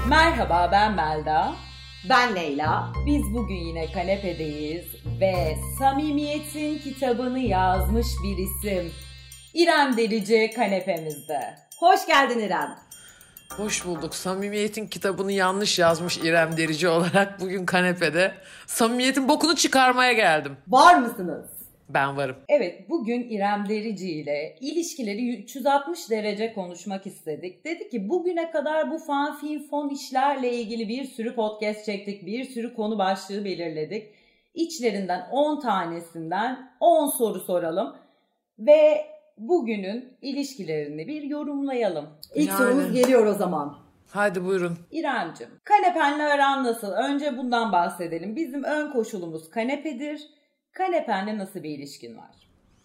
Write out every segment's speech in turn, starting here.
Merhaba, ben Melda. Ben Leyla. Biz bugün yine kanepedeyiz ve Samimiyet'in kitabını yazmış bir isim İrem Derici kanepemizde. Hoş geldin İrem. Hoş bulduk. Samimiyet'in kitabını yanlış yazmış İrem Derici olarak bugün kanepede Samimiyet'in bokunu çıkarmaya geldim. Var mısınız? Ben varım. Evet, bugün İrem Derici ile ilişkileri 360 derece konuşmak istedik. Dedik ki bugüne kadar bu fon işlerle ilgili bir sürü podcast çektik, bir sürü konu başlığı belirledik. İçlerinden 10 tanesinden 10 soru soralım ve bugünün ilişkilerini bir yorumlayalım. İlk sorumuz geliyor o zaman. Hadi buyurun. İremcim, kanepenle aran nasıl? Önce bundan bahsedelim. Bizim ön koşulumuz kanepedir. Kanepenle nasıl bir ilişkin var?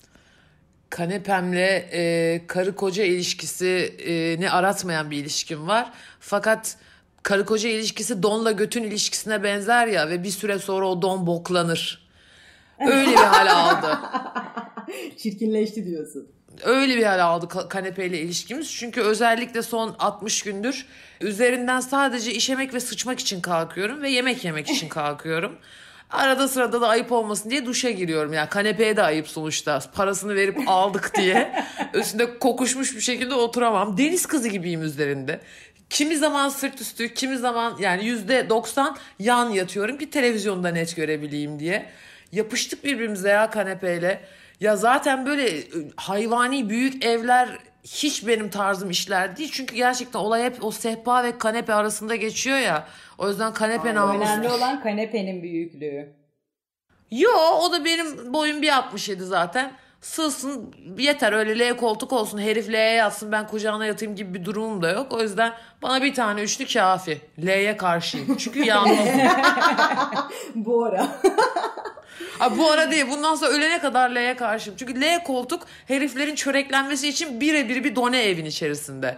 Kanepemle karı koca ilişkisini aratmayan bir ilişkim var. Fakat karı koca ilişkisi donla götün ilişkisine benzer ya ve bir süre sonra o don boklanır. Öyle bir hale aldı. Çirkinleşti diyorsun. Öyle bir hale aldı kanepeyle ilişkimiz. Çünkü özellikle son 60 gündür üzerinden sadece işemek ve sıçmak için kalkıyorum ve yemek yemek için kalkıyorum. Arada sırada da ayıp olmasın diye duşa giriyorum. Yani kanepeye de ayıp sonuçta. Parasını verip aldık diye. Üstünde kokuşmuş bir şekilde oturamam. Deniz kızı gibiyim üzerinde. Kimi zaman sırt üstü, kimi zaman yani %90 yan yatıyorum ki televizyonda net görebileyim diye. Yapıştık birbirimize ya kanepeyle. Ya zaten böyle hayvani büyük evler hiç benim tarzım işler değil. Çünkü gerçekten olay hep o sehpa ve kanepe arasında geçiyor ya. O yüzden kanepe namusu. Önemli olan kanepenin büyüklüğü. Yo, o da benim boyum 1.67 zaten. Sığsın yeter, öyle L koltuk olsun, herif L'ye yatsın ben kucağına yatayım gibi bir durumum da yok. O yüzden bana bir tane üçlü kafi. L'ye karşıyım. Çünkü yalnızım. Bu ara. Abi bu ara değil, bundan sonra ölene kadar L'ye karşıyım. Çünkü L koltuk heriflerin çöreklenmesi için birebir bir done evin içerisinde.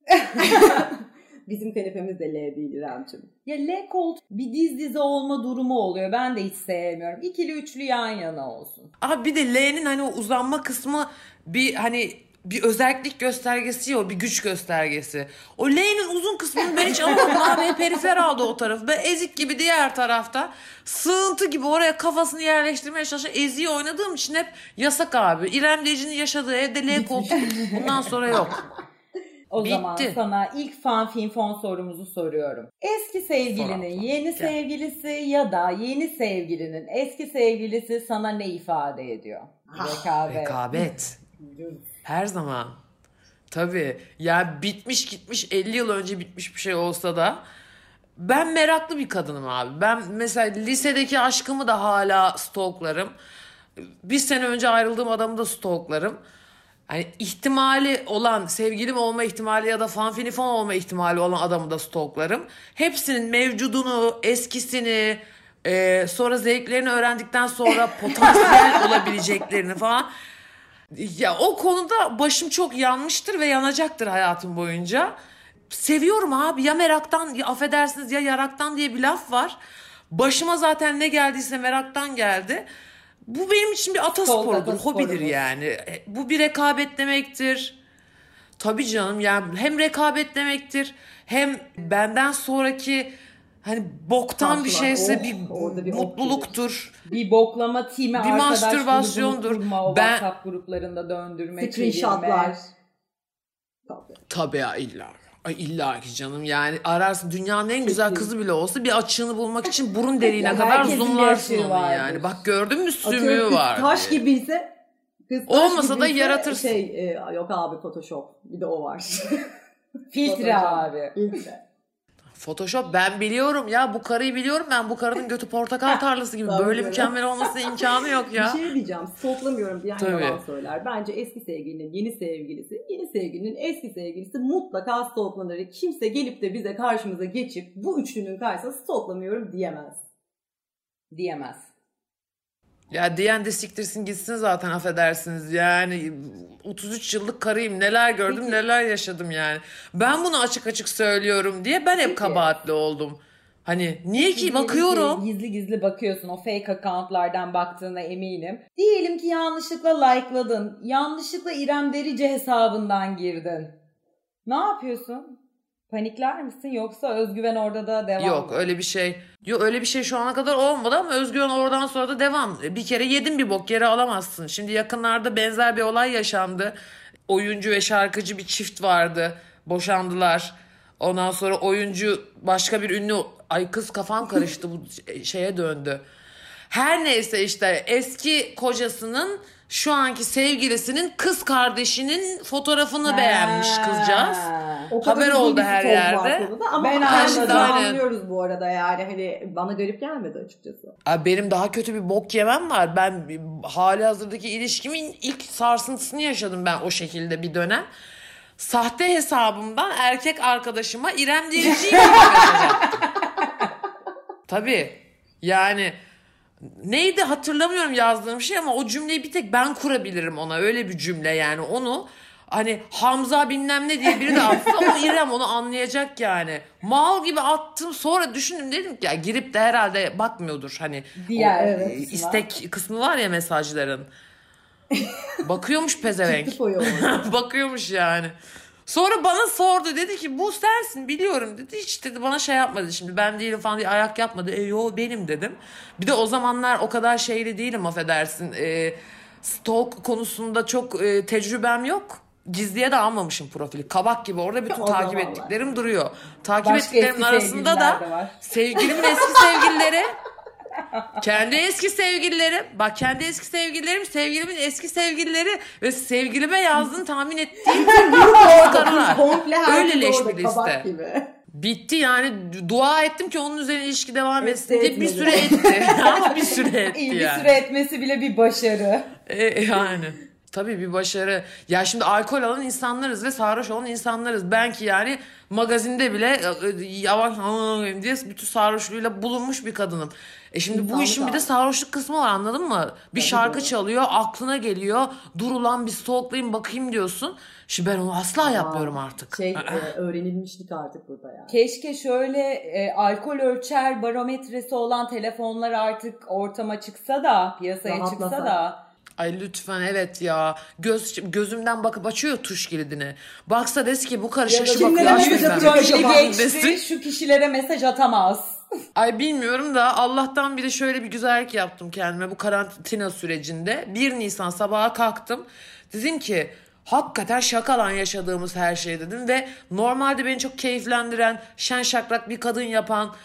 Bizim kanepemiz de L değil İremciğim. Ya L koltuk bir diz dize olma durumu oluyor. Ben de hiç sevmiyorum. İkili üçlü yan yana olsun. Abi bir de L'nin hani o uzanma kısmı bir hani bir özellik göstergesi ya, o bir güç göstergesi. O L'nin uzun kısmını ben hiç alamadım abi. Perifer aldı o tarafı. Ben ezik gibi diğer tarafta sığıntı gibi oraya kafasını yerleştirmeye çalışan Ezi'yi oynadığım için hep yasak abi. İrem Derici'nin yaşadığı evde L koltuk bundan sonra yok. O Bitti. zaman sana ilk fon sorumuzu soruyorum. Eski sevgilinin yeni sevgilisi ya da yeni sevgilinin eski sevgilisi sana ne ifade ediyor? Rekabet. Her zaman. Tabii. Ya bitmiş gitmiş 50 yıl önce bitmiş bir şey olsa da ben meraklı bir kadınım abi. Ben mesela lisedeki aşkımı da hala stalklarım. Bir sene önce ayrıldığım adamı da stalklarım. Hani ihtimali olan, sevgilim olma ihtimali ya da fanfinifon olma ihtimali olan adamı da stalklarım. Hepsinin mevcudunu, eskisini, sonra zevklerini öğrendikten sonra potansiyel olabileceklerini falan. Ya o konuda başım çok yanmıştır ve yanacaktır hayatım boyunca. Seviyorum abi, ya meraktan, ya affedersiniz ya yaraktan diye bir laf var. Başıma zaten ne geldiyse meraktan geldi. Bu benim için bir atasporudur, hobidir yani. Bu bir rekabet demektir. Tabii canım, yani hem rekabet demektir hem benden sonraki hani boktan bir şeyse bir mutluluktur. Bir boklama timi, bir arkadaş mastürbasyondur. Kurma, o WhatsApp gruplarında döndürme, screenshotlar. Tabii ya, illa ki canım, yani ararsın dünyanın en güzel kızı bile olsa bir açığını bulmak için burun deliğine kadar zoomlarsın onu yani. Bak gördün mü, sümüğü var. Taş gibiyse olmasa da yaratırsın. Yok abi, Photoshop. Bir de o var. Filtre abi. Filtre. Photoshop, ben biliyorum ya, bu karıyı biliyorum ben, bu karının götü portakal tarlası gibi. Böyle mükemmel olmasına imkanı yok ya. Bir şey diyeceğim, stalklamıyorum diyen Tabii. yalan söyler. Bence eski sevgilinin yeni sevgilisi, yeni sevgilinin eski sevgilisi mutlaka stalklanır. Kimse gelip de bize karşımıza geçip bu üçlünün karşısında stalklamıyorum diyemez. Diyemez. Ya diyen de siktirsin gitsin zaten, affedersiniz. Yani 33 yıllık karıyım, neler gördüm. Peki, neler yaşadım yani. Ben bunu açık açık söylüyorum diye ben hep kabahatli oldum. Hani niye ki bakıyorum. Gizli gizli bakıyorsun, o fake accountlardan baktığına eminim. Diyelim ki yanlışlıkla like'ladın. Yanlışlıkla İrem Derici hesabından girdin. Ne yapıyorsun? Panikler misin yoksa özgüven orada da devam Yok mı? öyle bir şey. Yok öyle bir şey şu ana kadar olmadı ama özgüven oradan sonra da devam. Bir kere yedin bir bok geri alamazsın. Şimdi yakınlarda benzer bir olay yaşandı. Oyuncu ve şarkıcı bir çift vardı. Boşandılar. Ondan sonra oyuncu başka bir ünlü... Ay kız kafam karıştı bu şeye döndü. Her neyse işte eski kocasının şu anki sevgilisinin kız kardeşinin fotoğrafını beğenmiş kızcağız. O kadar Haber uzun oldu bir her stok var yerde. konuda ama Ben anladım. anladım. Anlıyoruz bu arada yani hani bana garip gelmedi açıkçası. Abi benim daha kötü bir bok yemem var. Ben hali hazırdaki ilişkimin ilk sarsıntısını yaşadım ben o şekilde bir dönem. Sahte hesabımdan erkek arkadaşıma İrem Derici'yi mesaj attım. Tabii yani neydi hatırlamıyorum yazdığım şey ama o cümleyi bir tek ben kurabilirim ona. Öyle bir cümle yani onu hani Hamza bilmem ne diye biri de atsa o İrem onu anlayacak yani. Mal gibi attım sonra düşündüm dedim ki ya girip de herhalde bakmıyordur hani Diğer o, evet, istek kısmı var ya mesajların. Bakıyormuş pezevenk. Çıktı koyu orada. Bakıyormuş yani. Sonra bana sordu dedi ki bu sensin biliyorum dedi. Hiç dedi bana şey yapmadı şimdi ben değilim falan diye ayak yapmadı. Yo benim dedim. Bir de o zamanlar o kadar şeyli değilim affedersin. Stalk konusunda çok tecrübem yok. Gizliye de almamışım profili. Kabak gibi orada bütün O takip zamanlar. ettiklerim duruyor. Takip Başka ettiklerimin eski arasında sevgililer da de var. sevgilimin eski sevgilileri. Kendi eski sevgililerim. Bak kendi eski sevgililerim, sevgilimin eski sevgilileri ve sevgilime yazdığını tahmin ettiğim fotoğraflar. Komple Öyle herkes leş orada bir kabak liste. gibi. Bitti yani dua ettim ki onun üzerine ilişki devam etsin diye Etmedi. bir süre etti. Ama bir süre etti İyi bir yani. süre etmesi bile bir başarı. Yani. Tabii bir başarı. Ya şimdi alkol alan insanlarız ve sarhoş olan insanlarız. Ben ki yani magazinde bile yavaş diye bütün sarhoşluğuyla bulunmuş bir kadınım. Şimdi bu İnsanlık işin bir de abi. sarhoşluk kısmı var anladın mı? Bir Tabii şarkı doğru. çalıyor aklına geliyor. Dur ulan bir stalklayayım bakayım diyorsun. Şimdi ben onu asla yapmıyorum artık. Öğrenilmişlik artık burada yani. Keşke şöyle alkol ölçer barometresi olan telefonlar artık ortama çıksa da piyasaya Rahatlasa. çıksa da. Ay lütfen evet ya. Gözümden bakıp açıyor tuş kilidini. Baksa des ki bu karı Ya da şaşı kimlere bakıyor. aç mesaj bizden. atıyor, Acaba biri geçti, desin. şu kişilere mesaj atamaz. Ay bilmiyorum da Allah'tan bir de şöyle bir güzellik yaptım kendime bu karantina sürecinde. 1 Nisan sabaha kalktım. Dedim ki hakikaten şakalan yaşadığımız her şey dedim ve normalde beni çok keyiflendiren, şen şakrak bir kadın yapan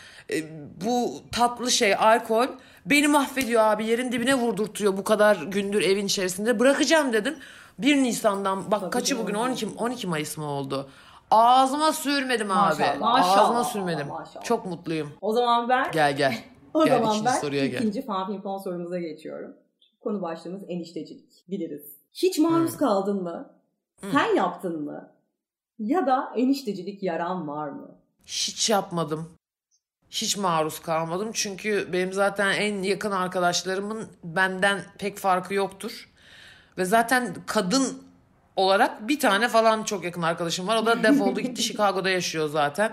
bu tatlı şey alkol beni mahvediyor abi yerin dibine vurdurtuyor bu kadar gündür evin içerisinde. Bırakacağım dedim. 1 Nisan'dan bak Tabii kaçı bugün doğru. 12 Mayıs mı oldu? Ağzıma sürmedim abi. Maşallah. Maşallah. Ağzıma sürmedim. Maşallah. Çok mutluyum. O zaman ben Gel. Gel zaman ikinci ben soruya gel. ikinci fanfinfon sorumuza geçiyorum. Konu başlığımız eniştecilik. Biliriz. Hiç maruz kaldın mı? Sen yaptın mı? Ya da eniştecilik yaran var mı? Hiç yapmadım. Hiç maruz kalmadım. Çünkü benim zaten en yakın arkadaşlarımın benden pek farkı yoktur. Ve zaten kadın olarak bir tane falan çok yakın arkadaşım var. O da defoldu gitti Chicago'da yaşıyor zaten.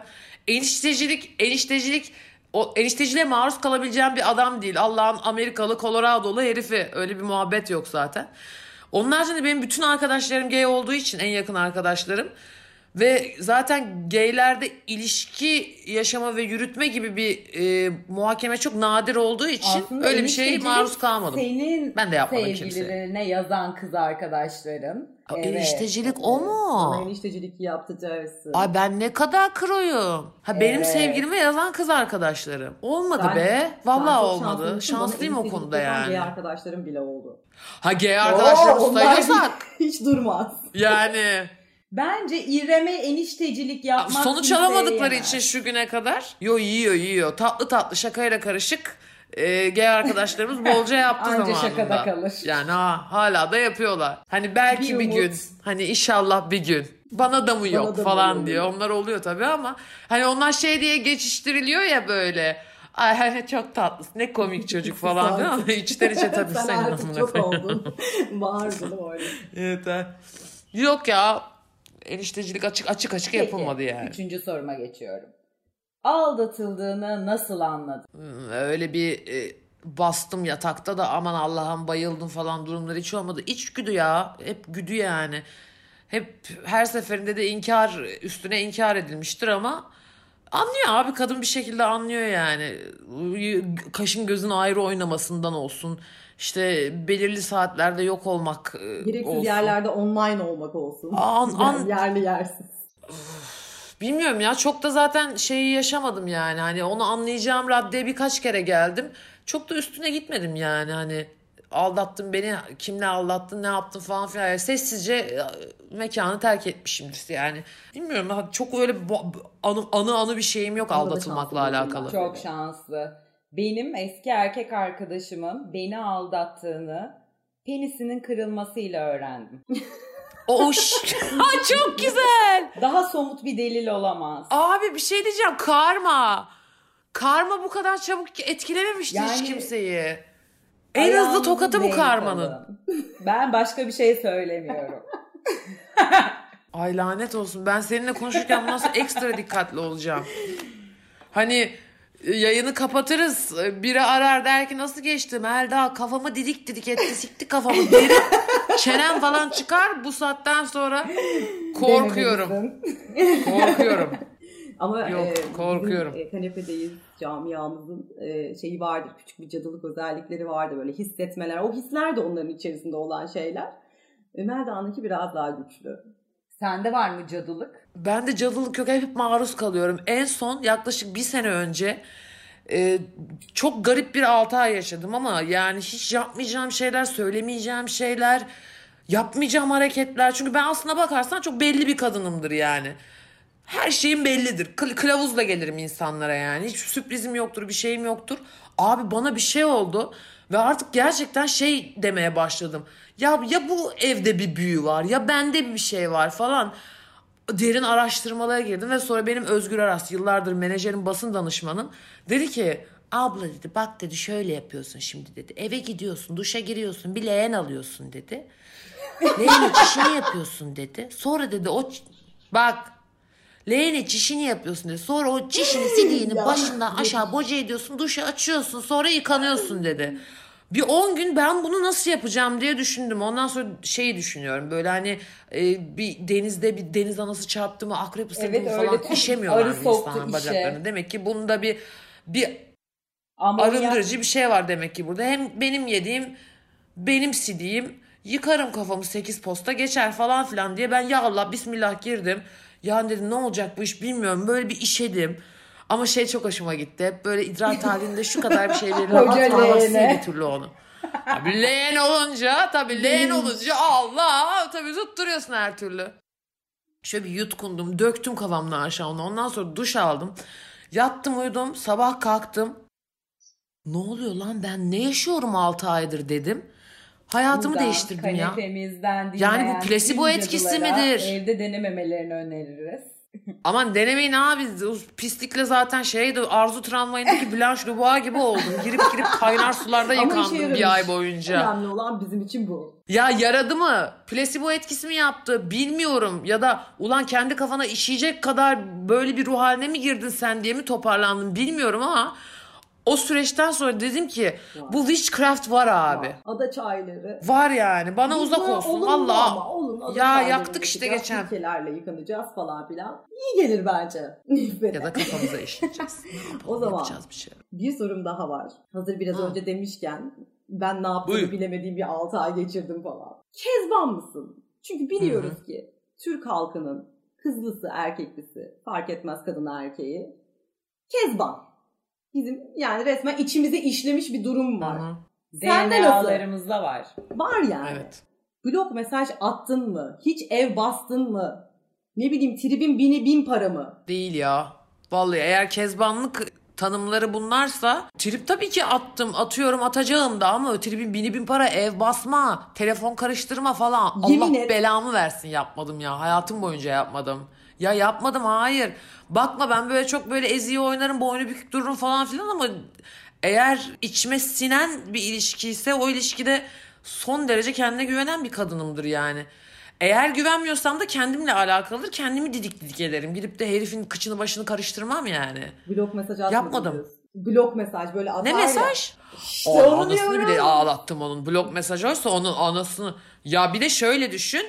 Enişteciliğe maruz kalabileceğim bir adam değil. Allah'ın Amerikalı, Colorado'lu herifi. Öyle bir muhabbet yok zaten. Onun haricinde benim bütün arkadaşlarım gay olduğu için en yakın arkadaşlarım. Ve zaten gaylerde ilişki yaşama ve yürütme gibi bir muhakeme çok nadir olduğu için Aslında öyle bir şeye eniştecilik maruz kalmadım. Senin Ben de yapmadım sevgililerine yazan kız arkadaşların. Eniştecilik o mu? Bana eniştecilik yaptıracaksın. Ay ben ne kadar kroyum. Ha benim Evet. sevgilime yazan kız arkadaşlarım. Olmadı Sen- be. sen Vallahi çok olmadı. şanslısın. Şanslıyım Bana o konuda eniştecilik yapan yani. gay arkadaşlarım bile oldu. Ha gay arkadaşlarımızı onlar sayıyorsak hiç durmaz. yani Bence İrem'e eniştecilik yapmak sonuç kimseye alamadıkları yemez. için şu güne kadar yiyor. Tatlı tatlı şakayla karışık gay arkadaşlarımız bolca yaptı Anca zamanında. şakada kalır. Yani hala da yapıyorlar. Hani belki Bir bir umut. gün hani inşallah bir gün bana da mı yok da mı falan oluyor? diye onlar oluyor tabii ama hani onlar şey diye geçiştiriliyor ya böyle. Ay çok tatlısın ne komik çocuk falan diyor ama içten içe tabii Sen senin artık amına çok koyayım. oldun. Bağırdın öyle. Yeter. Yok ya eniştecilik açık Peki, yapılmadı yani. 3. soruma geçiyorum. Aldatıldığını nasıl anladın? Öyle bir bastım yatakta da aman Allah'ım bayıldım falan durumları hiç olmadı. İç güdü ya. Hep güdü yani. hep her seferinde de inkar üstüne inkar edilmiştir ama anlıyor abi, kadın bir şekilde anlıyor yani. Kaşın gözün ayrı oynamasından olsun. İşte belirli saatlerde yok olmak gereksiz olsun. yerlerde online olmak olsun. Yerli yersiz. Bilmiyorum ya, çok da zaten şeyi yaşamadım yani. Hani onu anlayacağım raddeye birkaç kere geldim. Çok da üstüne gitmedim yani. Hani aldattın beni, kimle aldattın, ne yaptın falan filan. Yani sessizce mekanı terk etmişimdir yani. Bilmiyorum, çok öyle anı bir şeyim yok aldatılmakla alakalı. Çok şanslı. Benim eski erkek arkadaşımın beni aldattığını penisinin kırılmasıyla öğrendim. Çok güzel. Daha somut bir delil olamaz. Abi bir şey diyeceğim, karma bu kadar çabuk etkilememişti yani, hiç kimseyi. En hızlı tokatı bu karmanın. Ben başka bir şey söylemiyorum. Ay lanet olsun, ben seninle konuşurken bundan sonra ekstra dikkatli olacağım. Hani yayını kapatırız, biri arar der ki nasıl geçti Melda, kafamı didik etti, sikti kafamı derim. Çenem falan çıkar, bu saatten sonra korkuyorum. Ama korkuyorum. Kanepedeyiz camiamızın şeyi vardır, küçük bir cadılık özellikleri vardır, böyle hissetmeler. O hisler de onların içerisinde olan şeyler. Melda'nınki biraz daha güçlü. Sende var mı cadılık? Bende cadılık yok, hep maruz kalıyorum. En son yaklaşık 1 sene önce çok garip bir 6 ay yaşadım ama yani hiç yapmayacağım şeyler, söylemeyeceğim şeyler, yapmayacağım hareketler. Çünkü ben aslına bakarsan çok belli bir kadınımdır yani. Her şeyim bellidir. Kılavuzla gelirim insanlara yani. Hiç sürprizim yoktur, bir şeyim yoktur. Abi bana bir şey oldu ve artık gerçekten şey demeye başladım. Ya bu evde bir büyü var, ya bende bir şey var falan. Derin araştırmalara girdim ve sonra benim Özgür Aras, yıllardır menajerim, basın danışmanım, dedi ki abla dedi, bak dedi, şöyle yapıyorsun şimdi dedi. Eve gidiyorsun, duşa giriyorsun, bir leğen alıyorsun dedi. Leğeni çişini yapıyorsun dedi. Sonra dedi leğeni çişini yapıyorsun dedi. Sonra o çişini sidiğini başından aşağı boca ediyorsun, duşa açıyorsun, sonra yıkanıyorsun dedi. Bir 10 gün ben bunu nasıl yapacağım diye düşündüm. Ondan sonra şeyi düşünüyorum. Böyle hani bir denizde bir deniz anası çarptı mı, akrep ısırdı mı falan, işemiyorlar insanın bacaklarını. Demek ki bunda bir arındırıcı bir şey var demek ki burada. Hem benim yediğim, benim sidiğim, yıkarım kafamı 8 posta geçer falan filan diye ben ya Allah bismillah girdim. Yani dedim ne olacak bu iş bilmiyorum. Böyle bir işedim. Ama şey çok hoşuma gitti. Hep böyle idrar halinde şu kadar bir şey verirler. Atmamazsın bir türlü onu. Tabii leğen olunca Allah tabii tutturuyorsun her türlü. Şöyle bir yutkundum. Döktüm kafamdan aşağı onu. Ondan sonra duş aldım. Yattım uyudum. Sabah kalktım. Ne oluyor lan, ben ne yaşıyorum 6 aydır dedim. Hayatımı değiştirdim ya. Yani bu plasebo etkisi midir? Evde denememelerini öneririz. Aman denemeyin abi. Pislikle zaten Arzu tramvayındaki Blanche Dubois gibi oldum. Girip kaynar sularda yıkandım bir ay boyunca. Önemli olan bizim için bu. Ya yaradı mı? Plasebo etkisi mi yaptı? Bilmiyorum. Ya da ulan kendi kafana işeyecek kadar böyle bir ruh haline mi girdin sen diye mi toparlandın bilmiyorum ama o süreçten sonra dedim ki bu witchcraft var abi. Ada çayları. Var yani. Bana uzak olsun. Valla. Ya yaktık işte geçen. Ülkelerle yıkanacağız falan filan. İyi gelir bence. Ya da kafamıza işleyeceğiz. O zaman bir sorum daha var. Hazır biraz önce demişken ben ne yaptığımı bilemediğim bir 6 ay geçirdim falan. Kezban mısın? Çünkü biliyoruz ki Türk halkının kızlısı erkeklisi fark etmez kadın erkeği kezban. Bizim yani resmen içimize işlemiş bir durum var. Sende DNA'larımızda var. Var yani. Evet. Blok mesaj attın mı? Hiç ev bastın mı? Ne bileyim tribin bin para mı? Değil ya. Vallahi eğer kezbanlık tanımları bunlarsa trip tabii ki atıyorum, atacağım da ama tribin bin para, ev basma, telefon karıştırma falan. Yemin Allah et. belamı versin, yapmadım ya. Hayatım boyunca yapmadım. Ya yapmadım, hayır. Bakma ben böyle çok böyle eziği oynarım, boynu bükük dururum falan filan ama eğer içime sinen bir ilişkiyse o ilişkide son derece kendine güvenen bir kadınımdır yani. Eğer güvenmiyorsam da kendimle alakalıdır. Kendimi didik ederim. Gidip de herifin kıçını başını karıştırmam yani. Blok mesaj yapmadım. Blok mesaj böyle atar. Ne mesaj? İşte anasını bile ağlattım onun. Blok mesaj oysa onun anasını. Ya bir de şöyle düşün.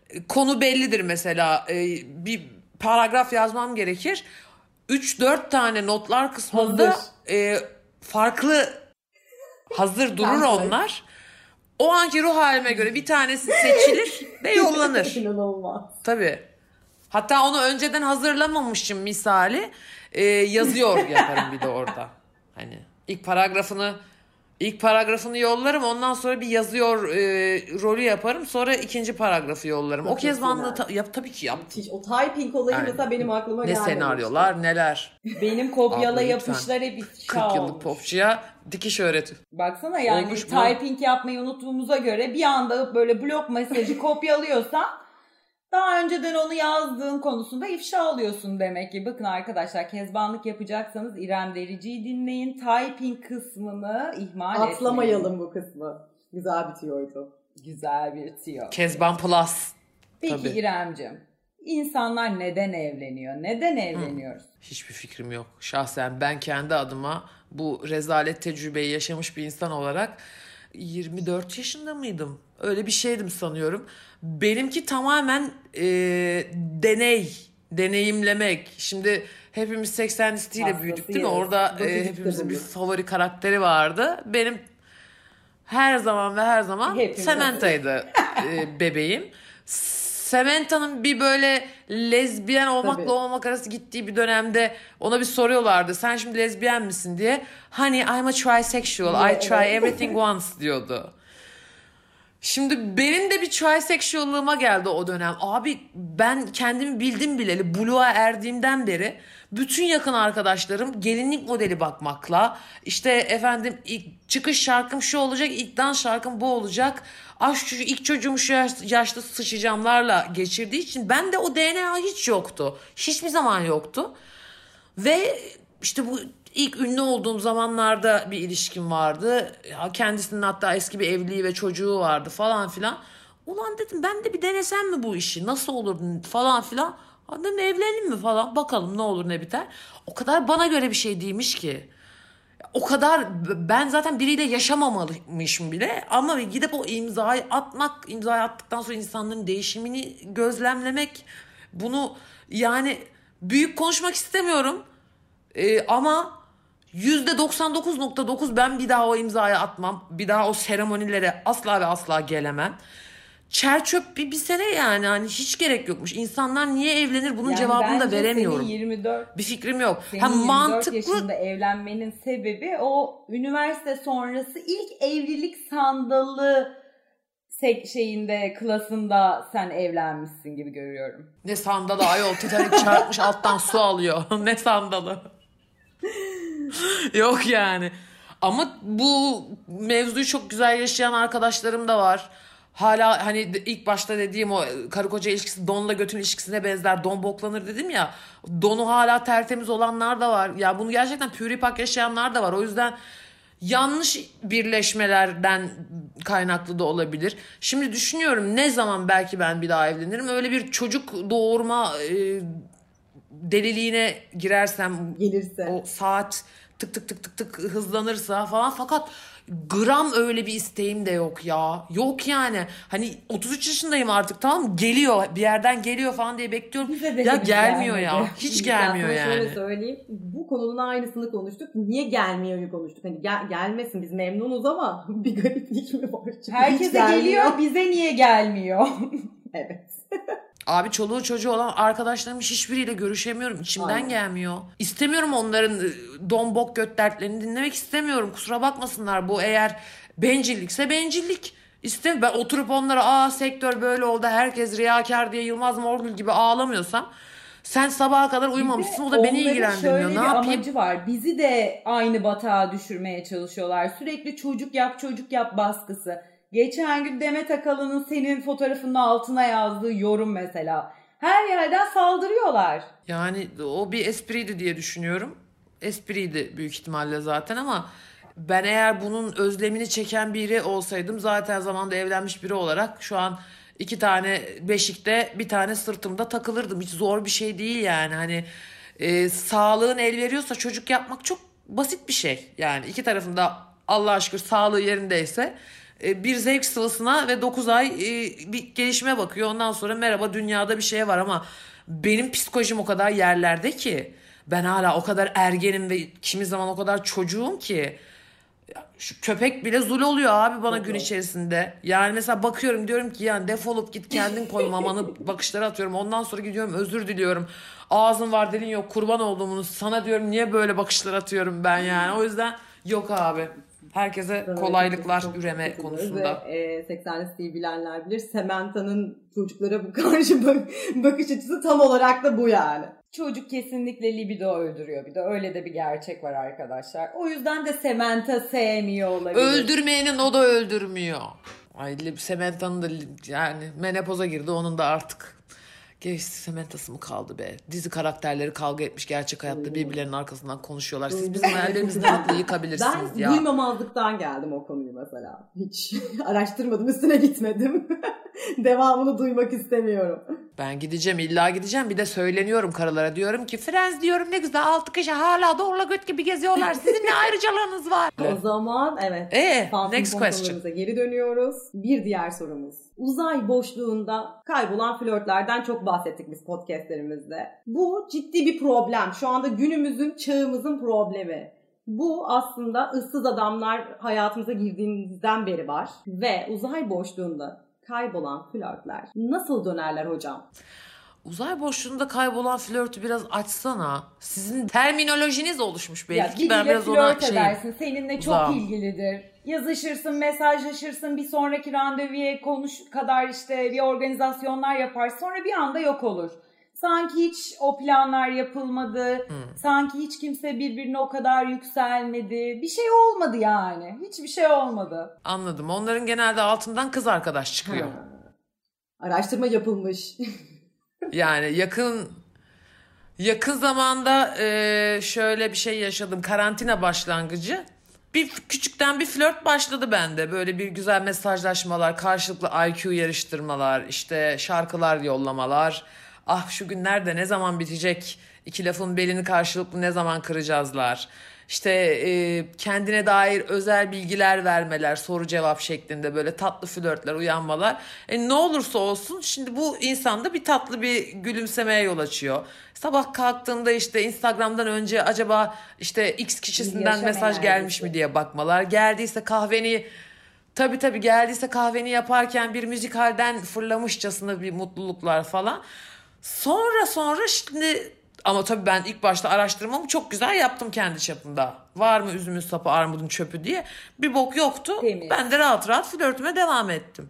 konu bellidir mesela. Bir paragraf yazmam gerekir. 3-4 tane notlar kısmında farklı hazır durur onlar. O anki ruh halime göre bir tanesi seçilir ve yollanır. İnanılmaz. Tabii. Hatta onu önceden hazırlamamışım misali. Yazıyor yaparım bir de orada. Hani ilk paragrafını yollarım. Ondan sonra bir yazıyor rolü yaparım. Sonra ikinci paragrafı yollarım. Çok o kezbanlığı tabii ki yaptım. O typing olayı Yani, mesela benim aklıma ne gelmemişti. senaryolar neler. Benim kopyala Abla, yapışlar hep ifşa 40 yıllık olmuş. popçuya dikiş öğreti. Baksana yani Olmuş bu. typing yapmayı unuttuğumuza göre bir anda böyle blok mesajı kopyalıyorsan daha önceden onu yazdığın konusunda ifşa oluyorsun demek ki. Bakın arkadaşlar, kezbanlık yapacaksanız İrem Derici'yi dinleyin. Typing kısmını ihmal etmeyin. Atlamayalım bu kısmı. Güzel bitiyordu. Güzel bir tiyo. Kezban Plus. Peki Tabii. İremcim, insanlar neden evleniyor? Neden evleniyoruz? Hiçbir fikrim yok. Şahsen ben kendi adıma bu rezalet tecrübeyi yaşamış bir insan olarak 24 yaşında mıydım? Öyle bir şeydim sanıyorum. Benimki tamamen deneyimlemek. Şimdi hepimiz 80 listiyle büyüdük değil mi? Orada hepimizin bir favori karakteri vardı. Benim her zaman Hepimiz. Samantha'ydı bebeğim. Samantha'nın bir böyle lezbiyen olmakla olmamak arası gittiği bir dönemde ona bir soruyorlardı. Sen şimdi lezbiyen misin diye. Honey, I'm a trisexual. I try everything once diyordu. Şimdi benim de bir trisexual'lığıma geldi o dönem. Abi ben kendimi bildim bileli buluğa erdiğimden beri bütün yakın arkadaşlarım gelinlik modeli bakmakla, işte efendim ilk çıkış şarkım şu olacak, ilk dans şarkım bu olacak, ilk çocuğumu şu yaşta sıçacağımlarla geçirdiği için ben de o DNA hiç yoktu. Hiçbir zaman yoktu. Ve işte bu ilk ünlü olduğum zamanlarda bir ilişkim vardı. Kendisinin hatta eski bir evliliği ve çocuğu vardı falan filan. Ulan dedim ben de bir denesem mi bu işi? Nasıl olur falan filan. Dedim evlenelim mi falan. Bakalım ne olur ne biter. O kadar bana göre bir şey değilmiş ki. O kadar ben zaten biriyle yaşamamalıymışım bile. Ama gidip o imzayı attıktan sonra insanların değişimini gözlemlemek. Bunu yani büyük konuşmak istemiyorum. Ama %99.9 ben bir daha o imzayı atmam. Bir daha o seremonilere asla ve asla gelemem. Çerçöp bir sene yani hani hiç gerek yokmuş. İnsanlar niye evlenir bunun cevabını da veremiyorum. Senin 24, bir fikrim yok. Senin 24 yaşında evlenmenin sebebi o üniversite sonrası ilk evlilik sandalı klasında sen evlenmişsin gibi görüyorum. Ne sandalı ayol, Titanic çarpmış alttan su alıyor. Ne sandalı? Yok yani. Ama bu mevzuyu çok güzel yaşayan arkadaşlarım da var. Hala hani ilk başta dediğim o karı koca ilişkisi donla götün ilişkisine benzer. Don boklanır dedim ya. Donu hala tertemiz olanlar da var. Ya bunu gerçekten püripak yaşayanlar da var. O yüzden yanlış birleşmelerden kaynaklı da olabilir. Şimdi düşünüyorum ne zaman belki ben bir daha evlenirim. Öyle bir çocuk doğurma deliliğine girersem, gelirse, o saat tık tık tık tık tık hızlanırsa falan, fakat gram öyle bir isteğim de yok ya. Yok yani. Hani 33 yaşındayım artık, tamam mı? Geliyor. Bir yerden geliyor falan diye bekliyorum. Ya gelmiyor ya. Hiç gelmiyor yani. Şöyle söyleyeyim. Bu konunun aynısını konuştuk. Niye gelmiyor konuştuk. Hani gelmesin, biz memnunuz ama bir gariplik mi var? Çünkü herkese geliyor, bize niye gelmiyor? Evet. Abi çoluğu çocuğu olan arkadaşlarım hiçbiriyle görüşemiyorum. İçimden Aynen. gelmiyor. İstemiyorum onların dombok göt dertlerini dinlemek istemiyorum. Kusura bakmasınlar, bu eğer bencillikse bencillik. Ben oturup onlara sektör böyle oldu, herkes riyakar diye Yılmaz Morgül gibi ağlamıyorsam, sen sabaha kadar uyumamışsın, o da beni ilgilendirmiyor. Şöyle Ne bir yapayım? amacı var. Bizi de aynı batağa düşürmeye çalışıyorlar. Sürekli çocuk yap baskısı. Geçen gün Demet Akalın'ın senin fotoğrafının altına yazdığı yorum mesela. Her yerden saldırıyorlar. Yani o bir espriydi diye düşünüyorum. Espriydi büyük ihtimalle zaten, ama ben eğer bunun özlemini çeken biri olsaydım zaten zamanda evlenmiş biri olarak şu an 2 tane beşikte, bir tane sırtımda takılırdım. Hiç zor bir şey değil yani. Hani sağlığın el veriyorsa çocuk yapmak çok basit bir şey. Yani iki tarafında Allah'a şükür sağlığı yerindeyse bir zevk sıvısına ve 9 ay bir gelişime bakıyor. Ondan sonra merhaba dünyada bir şey var ama benim psikolojim o kadar yerlerde ki ben hala o kadar ergenim ve kimi zaman o kadar çocuğum ki şu köpek bile zul oluyor abi bana gün içerisinde. Yani mesela bakıyorum diyorum ki yani defolup git kendin koy mamanı bakışları atıyorum. Ondan sonra gidiyorum özür diliyorum. Ağzın var dilin yok kurban olduğumu sana diyorum niye böyle bakışlar atıyorum ben yani. O yüzden yok abi. Herkese kolaylıklar üreme konusunda. Ve 80'li siteyi bilenler bilir. Samantha'nın çocuklara karşı bakış açısı tam olarak da bu yani. Çocuk kesinlikle libido öldürüyor. Bir de öyle de bir gerçek var arkadaşlar. O yüzden de Samantha sevmiyor olabilir. Öldürmeyenin o da öldürmüyor. Ay Samantha'nın da yani menopoza girdi onun da artık. Geçti Samantha'sı mı kaldı be? Dizi karakterleri kavga etmiş gerçek hayatta birbirlerinin arkasından konuşuyorlar. Siz bizim hayallerimizi rahatla yıkabilirsiniz ben ya. Ben duymamazlıktan geldim o konuyu mesela. Hiç araştırmadım üstüne gitmedim. Devamını duymak istemiyorum. Ben gideceğim illa gideceğim bir de söyleniyorum karılara diyorum ki Friends diyorum ne güzel 6 kişi hala doğrula göt gibi geziyorlar sizin ne ayrıcalığınız var. O zaman evet. Next question. Geri dönüyoruz. Bir diğer sorumuz. Uzay boşluğunda kaybolan flörtlerden çok bahsettik biz podcastlerimizde. Bu ciddi bir problem. Şu anda günümüzün çağımızın problemi. Bu aslında ıssız adamlar hayatımıza girdiğimizden beri var. Ve uzay boşluğunda kaybolan flörtler nasıl dönerler hocam? Uzay boşluğunda kaybolan flörtü biraz açsana. Sizin terminolojiniz oluşmuş belki ki ben biraz ona flört edersin. Seninle çok ilgilidir. Yazışırsın, mesajlaşırsın, bir sonraki randevuya kadar işte bir organizasyonlar yapar. Sonra bir anda yok olur. Sanki hiç o planlar yapılmadı. Sanki hiç kimse birbirine o kadar yükselmedi. Bir şey olmadı yani. Hiçbir şey olmadı. Anladım. Onların genelde altından kız arkadaş çıkıyor. Araştırma yapılmış. Yani yakın zamanda şöyle bir şey yaşadım. Karantina başlangıcı. Küçükten bir flört başladı bende. Böyle bir güzel mesajlaşmalar, karşılıklı IQ yarıştırmalar, işte şarkılar yollamalar. Ah şu günler de ne zaman bitecek? İki lafın belini karşılıklı ne zaman kıracağızlar? İşte kendine dair özel bilgiler vermeler, soru cevap şeklinde böyle tatlı flörtler, uyanmalar. Ne olursa olsun şimdi bu insanda bir tatlı bir gülümsemeye yol açıyor. Sabah kalktığında işte Instagram'dan önce acaba işte X kişisinden mesaj gelmiş mi diye bakmalar. Geldiyse kahveni yaparken bir müzikalden fırlamışçasına bir mutluluklar falan. Sonra şimdi ama tabii ben ilk başta araştırmamı çok güzel yaptım kendi çapımda. Var mı üzümün sapı armudun çöpü diye. Bir bok yoktu. Temiz. Ben de rahat flörtüme devam ettim.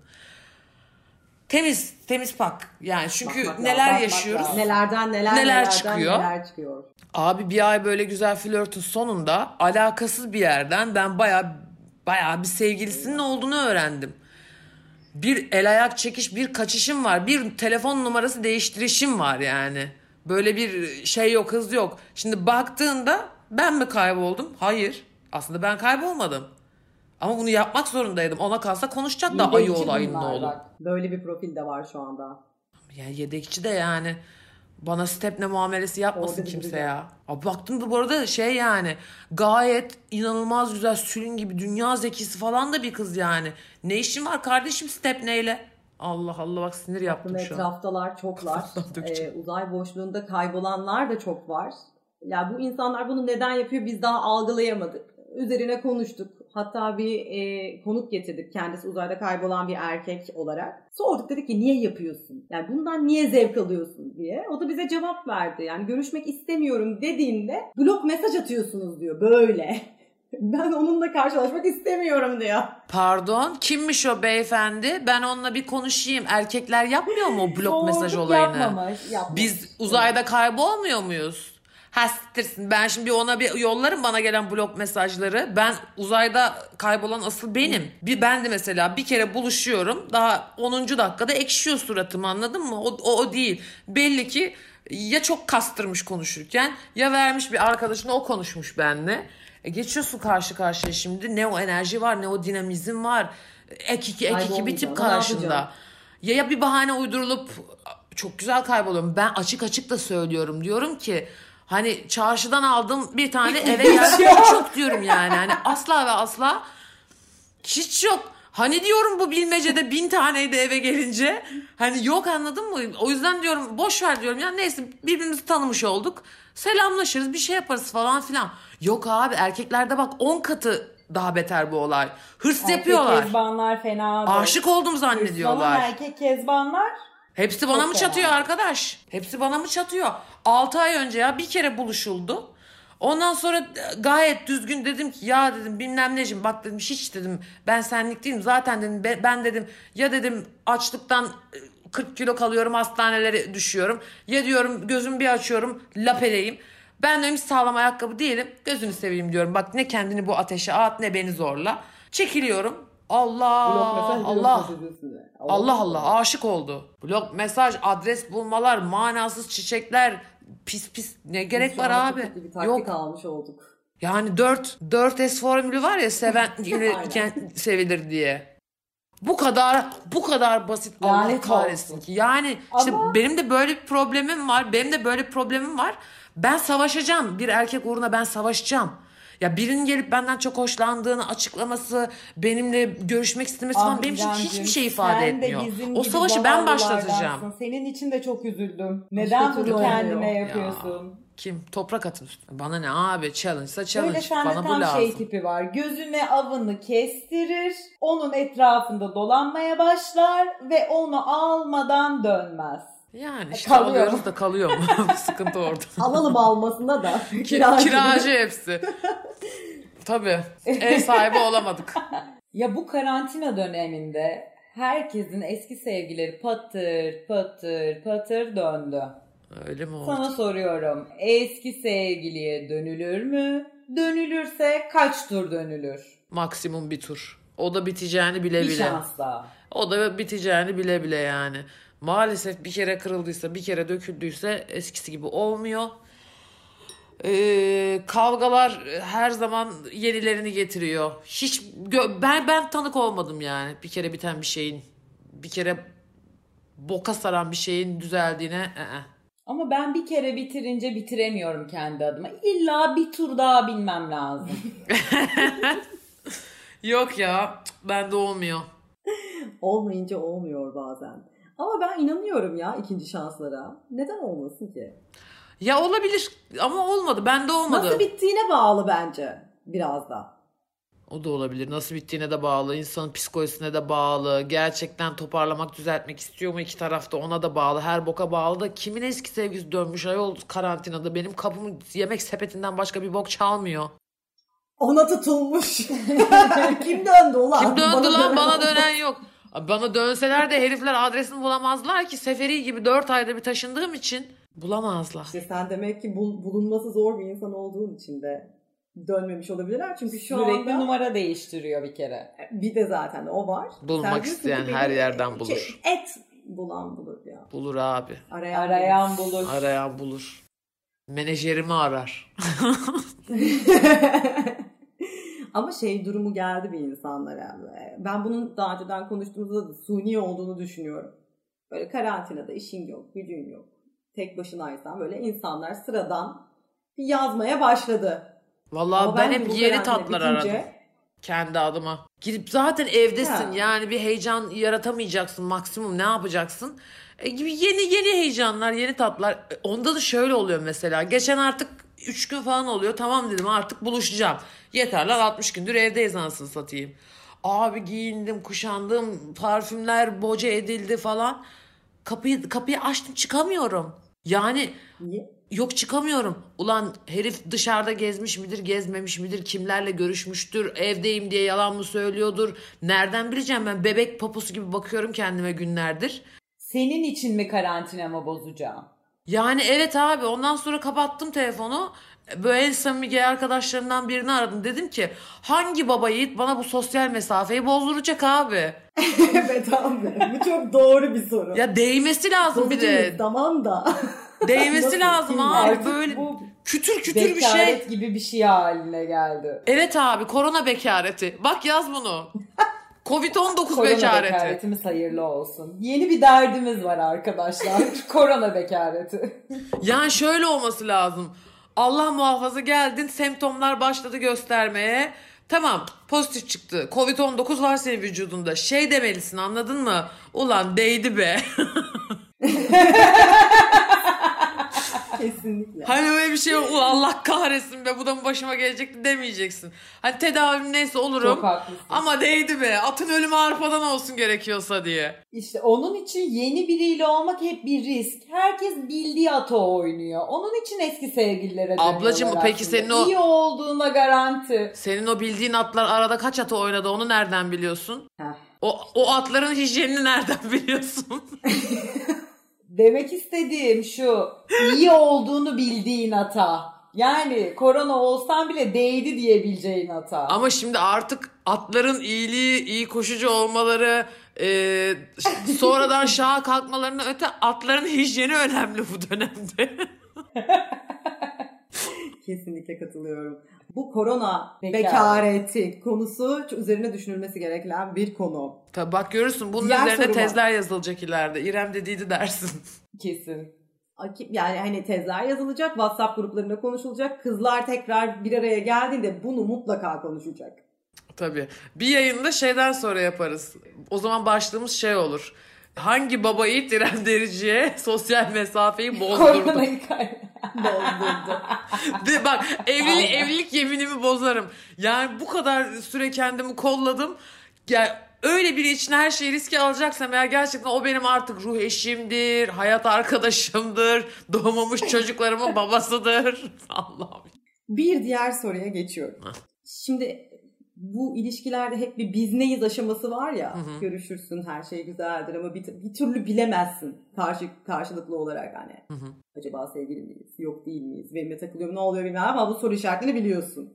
Temiz pak. Yani çünkü neler yaşıyoruz. Neler çıkıyor. Abi bir ay böyle güzel flörtün sonunda alakasız bir yerden ben bayağı bir sevgilisinin olduğunu öğrendim. Bir el ayak çekiş, bir kaçışım var. Bir telefon numarası değiştirişim var yani. Böyle bir şey yok, hız yok. Şimdi baktığında ben mi kayboldum? Hayır. Aslında ben kaybolmadım. Ama bunu yapmak zorundaydım. Ona kalsa konuşacak da ayı olayın ne olur. Böyle bir profil de var şu anda. Yani yedekçi de yani. Bana stepne muamelesi yapmasın kimse ya. Abi baktım da bu arada yani gayet inanılmaz güzel sülün gibi dünya zekisi falan da bir kız yani. Ne işin var kardeşim stepneyle? Allah Allah bak sinir yaptım şu an. Etraftalar çoklar. Uzay boşluğunda kaybolanlar da çok var. Ya bu insanlar bunu neden yapıyor biz daha algılayamadık. Üzerine konuştuk. Hatta bir konuk getirdik. Kendisi uzayda kaybolan bir erkek olarak. Sorduk dedik ki niye yapıyorsun? Yani bundan niye zevk alıyorsun diye. O da bize cevap verdi. Yani görüşmek istemiyorum dediğinde blok mesaj atıyorsunuz diyor. Böyle. Ben onunla karşılaşmak istemiyorum diyor. Pardon kimmiş o beyefendi? Ben onunla bir konuşayım. Erkekler yapmıyor mu o blok mesaj olayını? Yapmamış. Biz uzayda kaybolmuyor muyuz? Hastirsin. Ben şimdi ona bir yollarım bana gelen blok mesajları. Ben uzayda kaybolan asıl benim. Ben de mesela bir kere buluşuyorum. Daha 10. dakikada ekşiyor suratım anladın mı? O değil. Belli ki ya çok kastırmış konuşurken ya vermiş bir arkadaşına o konuşmuş benimle. Geçiyorsun karşı karşıya şimdi. Ne o enerji var ne o dinamizm var. Ek iki bir tip karşında. Ya bir bahane uydurulup çok güzel kayboluyorum. Ben açık da söylüyorum. Diyorum ki hani çarşıdan aldım bir tane eve geldim çok diyorum yani. Hani asla ve asla hiç yok. Hani diyorum bu bilmecede 1000 taneydi eve gelince. Hani yok, anladın mı? O yüzden diyorum boş ver diyorum. Ya neyse, birbirimizi tanımış olduk. Selamlaşırız, bir şey yaparız falan filan. Yok abi, erkeklerde bak 10 katı daha beter bu olay. Hırs yapıyorlar. Erkek kezbanlar fenadır. Aşık oldum zannediyorlar. Hırslan erkek kezbanlar. Hepsi bana mı çatıyor arkadaş? Hepsi bana mı çatıyor? 6 ay önce ya bir kere buluşuldu. Ondan sonra gayet düzgün dedim ki ya dedim bilmem necim, bak dedim hiç dedim ben senlik değilim. Zaten dedim ben dedim ya dedim açlıktan 40 kilo kalıyorum, hastanelere düşüyorum. Ya diyorum gözümü bir açıyorum lapeleyim. Ben de hiç sağlam ayakkabı değilim. Gözünü seveyim diyorum. Bak ne kendini bu ateşe at ne beni zorla. Çekiliyorum. Allah Allah. Allah Allah, aşık oldu. Blok mesaj, adres bulmalar, manasız çiçekler, pis ne gerek var abi? Yok almış olduk. Yani 4S formülü var ya, seven sevilir diye. Bu kadar basit, Allah kahretsin ki. Yani işte benim de böyle bir problemim var. Ben savaşacağım. Bir erkek uğruna ben savaşacağım. Ya birinin gelip benden çok hoşlandığını açıklaması, benimle görüşmek istemesi falan benim için hiçbir şey ifade etmiyor. O savaşı ben başlatacağım. Senin için de çok üzüldüm. Neden bunu kendine yapıyorsun? Ya, kim? Toprak atın üstüne. Bana ne abi? Challenge'sa challenge. Böyle sende bana bu tam lazım. şey tipi var. Gözüne avını kestirir, onun etrafında dolanmaya başlar ve onu almadan dönmez. Yani işte alıyoruz da kalıyor mu? Sıkıntı orada. Alalım almasına da. Kiracı hepsi. Tabii. Ev sahibi olamadık. Ya bu karantina döneminde herkesin eski sevgileri patır döndü. Öyle mi oldu? Sana soruyorum. Eski sevgiliye dönülür mü? Dönülürse kaç tur dönülür? Maksimum bir tur. O da biteceğini bile bile. Bir şans daha. O da biteceğini bile bile yani. Maalesef bir kere kırıldıysa, bir kere döküldüyse eskisi gibi olmuyor. Kavgalar her zaman yenilerini getiriyor. Hiç ben tanık olmadım yani. Bir kere biten bir şeyin, bir kere boka saran bir şeyin düzeldiğine. Ama ben bir kere bitirince bitiremiyorum kendi adıma. İlla bir tur daha binmem lazım. Yok ya, bende olmuyor. Olmayınca olmuyor bazen. Ama ben inanıyorum ya ikinci şanslara. Neden olmasın ki? Ya olabilir ama olmadı. Bende olmadı. Nasıl bittiğine bağlı bence biraz da. O da olabilir. Nasıl bittiğine de bağlı. İnsanın psikolojisine de bağlı. Gerçekten toparlamak, düzeltmek istiyor mu iki tarafta, ona da bağlı. Her boka bağlı da. Kimin eski sevgisi dönmüş ayol karantinada? Benim kapımın yemek sepetinden başka bir bok çalmıyor. Ona tutulmuş. Kim döndü ulan? Kim döndü lan? Bana dönen yok. Bana dönseler de herifler adresini bulamazlar ki. Seferi gibi 4 ayda bir taşındığım için bulamazlar. İşte sen demek ki bulunması zor bir insan olduğun için de dönmemiş olabilirler. Çünkü şu anda numara değiştiriyor bir kere. Bir de zaten o var. Bulmak isteyen her yerden bulur. Et bulan bulur ya. Bulur abi. Arayan bulur. Arayan bulur. Menajerimi arar. Ama durumu geldi bir insanlara. Ben bunun daha önceden konuştuğumuzda da suni olduğunu düşünüyorum. Böyle karantinada işin yok, gücün yok. Tek başınaysan böyle insanlar sıradan yazmaya başladı. Vallahi ben hep yeni tatlar aradım. Kendi adıma. Gidip zaten evdesin. Yani bir heyecan yaratamayacaksın maksimum. Ne yapacaksın? Gibi yeni heyecanlar, yeni tatlar. Onda da şöyle oluyor mesela. Geçen artık 3 gün falan oluyor. Tamam dedim artık buluşacağım. Yeterler 60 gündür evdeyiz anasını satayım. Abi giyindim, kuşandım. Parfümler boca edildi falan. Kapıyı açtım, çıkamıyorum. Yani yok, çıkamıyorum. Ulan herif dışarıda gezmiş midir, gezmemiş midir, kimlerle görüşmüştür, evdeyim diye yalan mı söylüyordur. Nereden bileceğim, ben bebek poposu gibi bakıyorum kendime günlerdir. Senin için mi karantinamı bozacağım? Yani evet abi, ondan sonra kapattım telefonu. Böyle en samimi gay arkadaşlarımdan birini aradım. Dedim ki hangi baba yiğit bana bu sosyal mesafeyi bozduracak abi? Evet abi, bu çok doğru bir soru. Ya değmesi lazım bir de. Tamam da. Değmesi lazım abi, böyle kütür bir şey. Bekaret gibi bir şey haline geldi. Evet abi, korona bekareti. Bak yaz bunu. Covid-19 korona bekareti. Bekaretimiz hayırlı olsun. Yeni bir derdimiz var arkadaşlar. Korona bekareti. Yani şöyle olması lazım. Allah muhafaza geldin, semptomlar başladı göstermeye. Tamam, pozitif çıktı. Covid-19 var senin vücudunda. Şey demelisin, anladın mı? Ulan değdi be. Kesinlikle. Hani öyle bir şey yok. Ulan Allah kahretsin be, bu da mı başıma gelecekti demeyeceksin. Hani tedavim neyse olurum. Çok haklısın. Ama değdi be. Atın ölümü arpadan olsun gerekiyorsa diye. İşte onun için yeni biriyle olmak hep bir risk. Herkes bildiği ata oynuyor. Onun için eski sevgililere dönüyorlar. Ablacığım peki aslında. senin o... İyi olduğuna garanti. Senin o bildiğin atlar arada kaç ata oynadı, onu nereden biliyorsun? Heh. O atların hijyenini nereden biliyorsun? Demek istediğim şu. İyi olduğunu bildiğin ata. Yani korona olsan bile değdi diyebileceğin hata. Ama şimdi artık atların iyiliği, iyi koşucu olmaları, sonradan şaha kalkmalarına öte atların hijyeni önemli bu dönemde. Kesinlikle katılıyorum. Bu korona bekareti konusu üzerine düşünülmesi gereken bir konu. Tabii bak görürsün, bunun Diğer üzerine soruma. tezler yazılacak ileride. İrem dediydi dersin. Kesin. Yani hani tezler yazılacak, WhatsApp gruplarında konuşulacak. Kızlar tekrar bir araya geldiğinde bunu mutlaka konuşacak. Tabii. Bir yayında şeyden sonra yaparız. O zaman başlığımız şey olur. Hangi baba yiğit İrem Derici'ye sosyal mesafeyi bozdurdu? Koronayı Bozdurdu. De bak, evlilik yeminimi bozarım. Yani bu kadar süre kendimi kolladım. Yani öyle biri için her şeyi riske alacaksam eğer, gerçekten o benim artık ruh eşimdir, hayat arkadaşımdır, doğmamış çocuklarımın babasıdır. Allah'ım. Bir diğer soruya geçiyorum. Şimdi bu ilişkilerde hep bir biz neyiz aşaması var ya. Hı. Görüşürsün, her şey güzeldir ama bir türlü bilemezsin karşılıklı olarak hani. Hı. Acaba sevgili miyiz? Yok değil miyiz? Benimle takılıyor mu? Ne oluyor bilmem ama bu soru işaretlerini biliyorsun.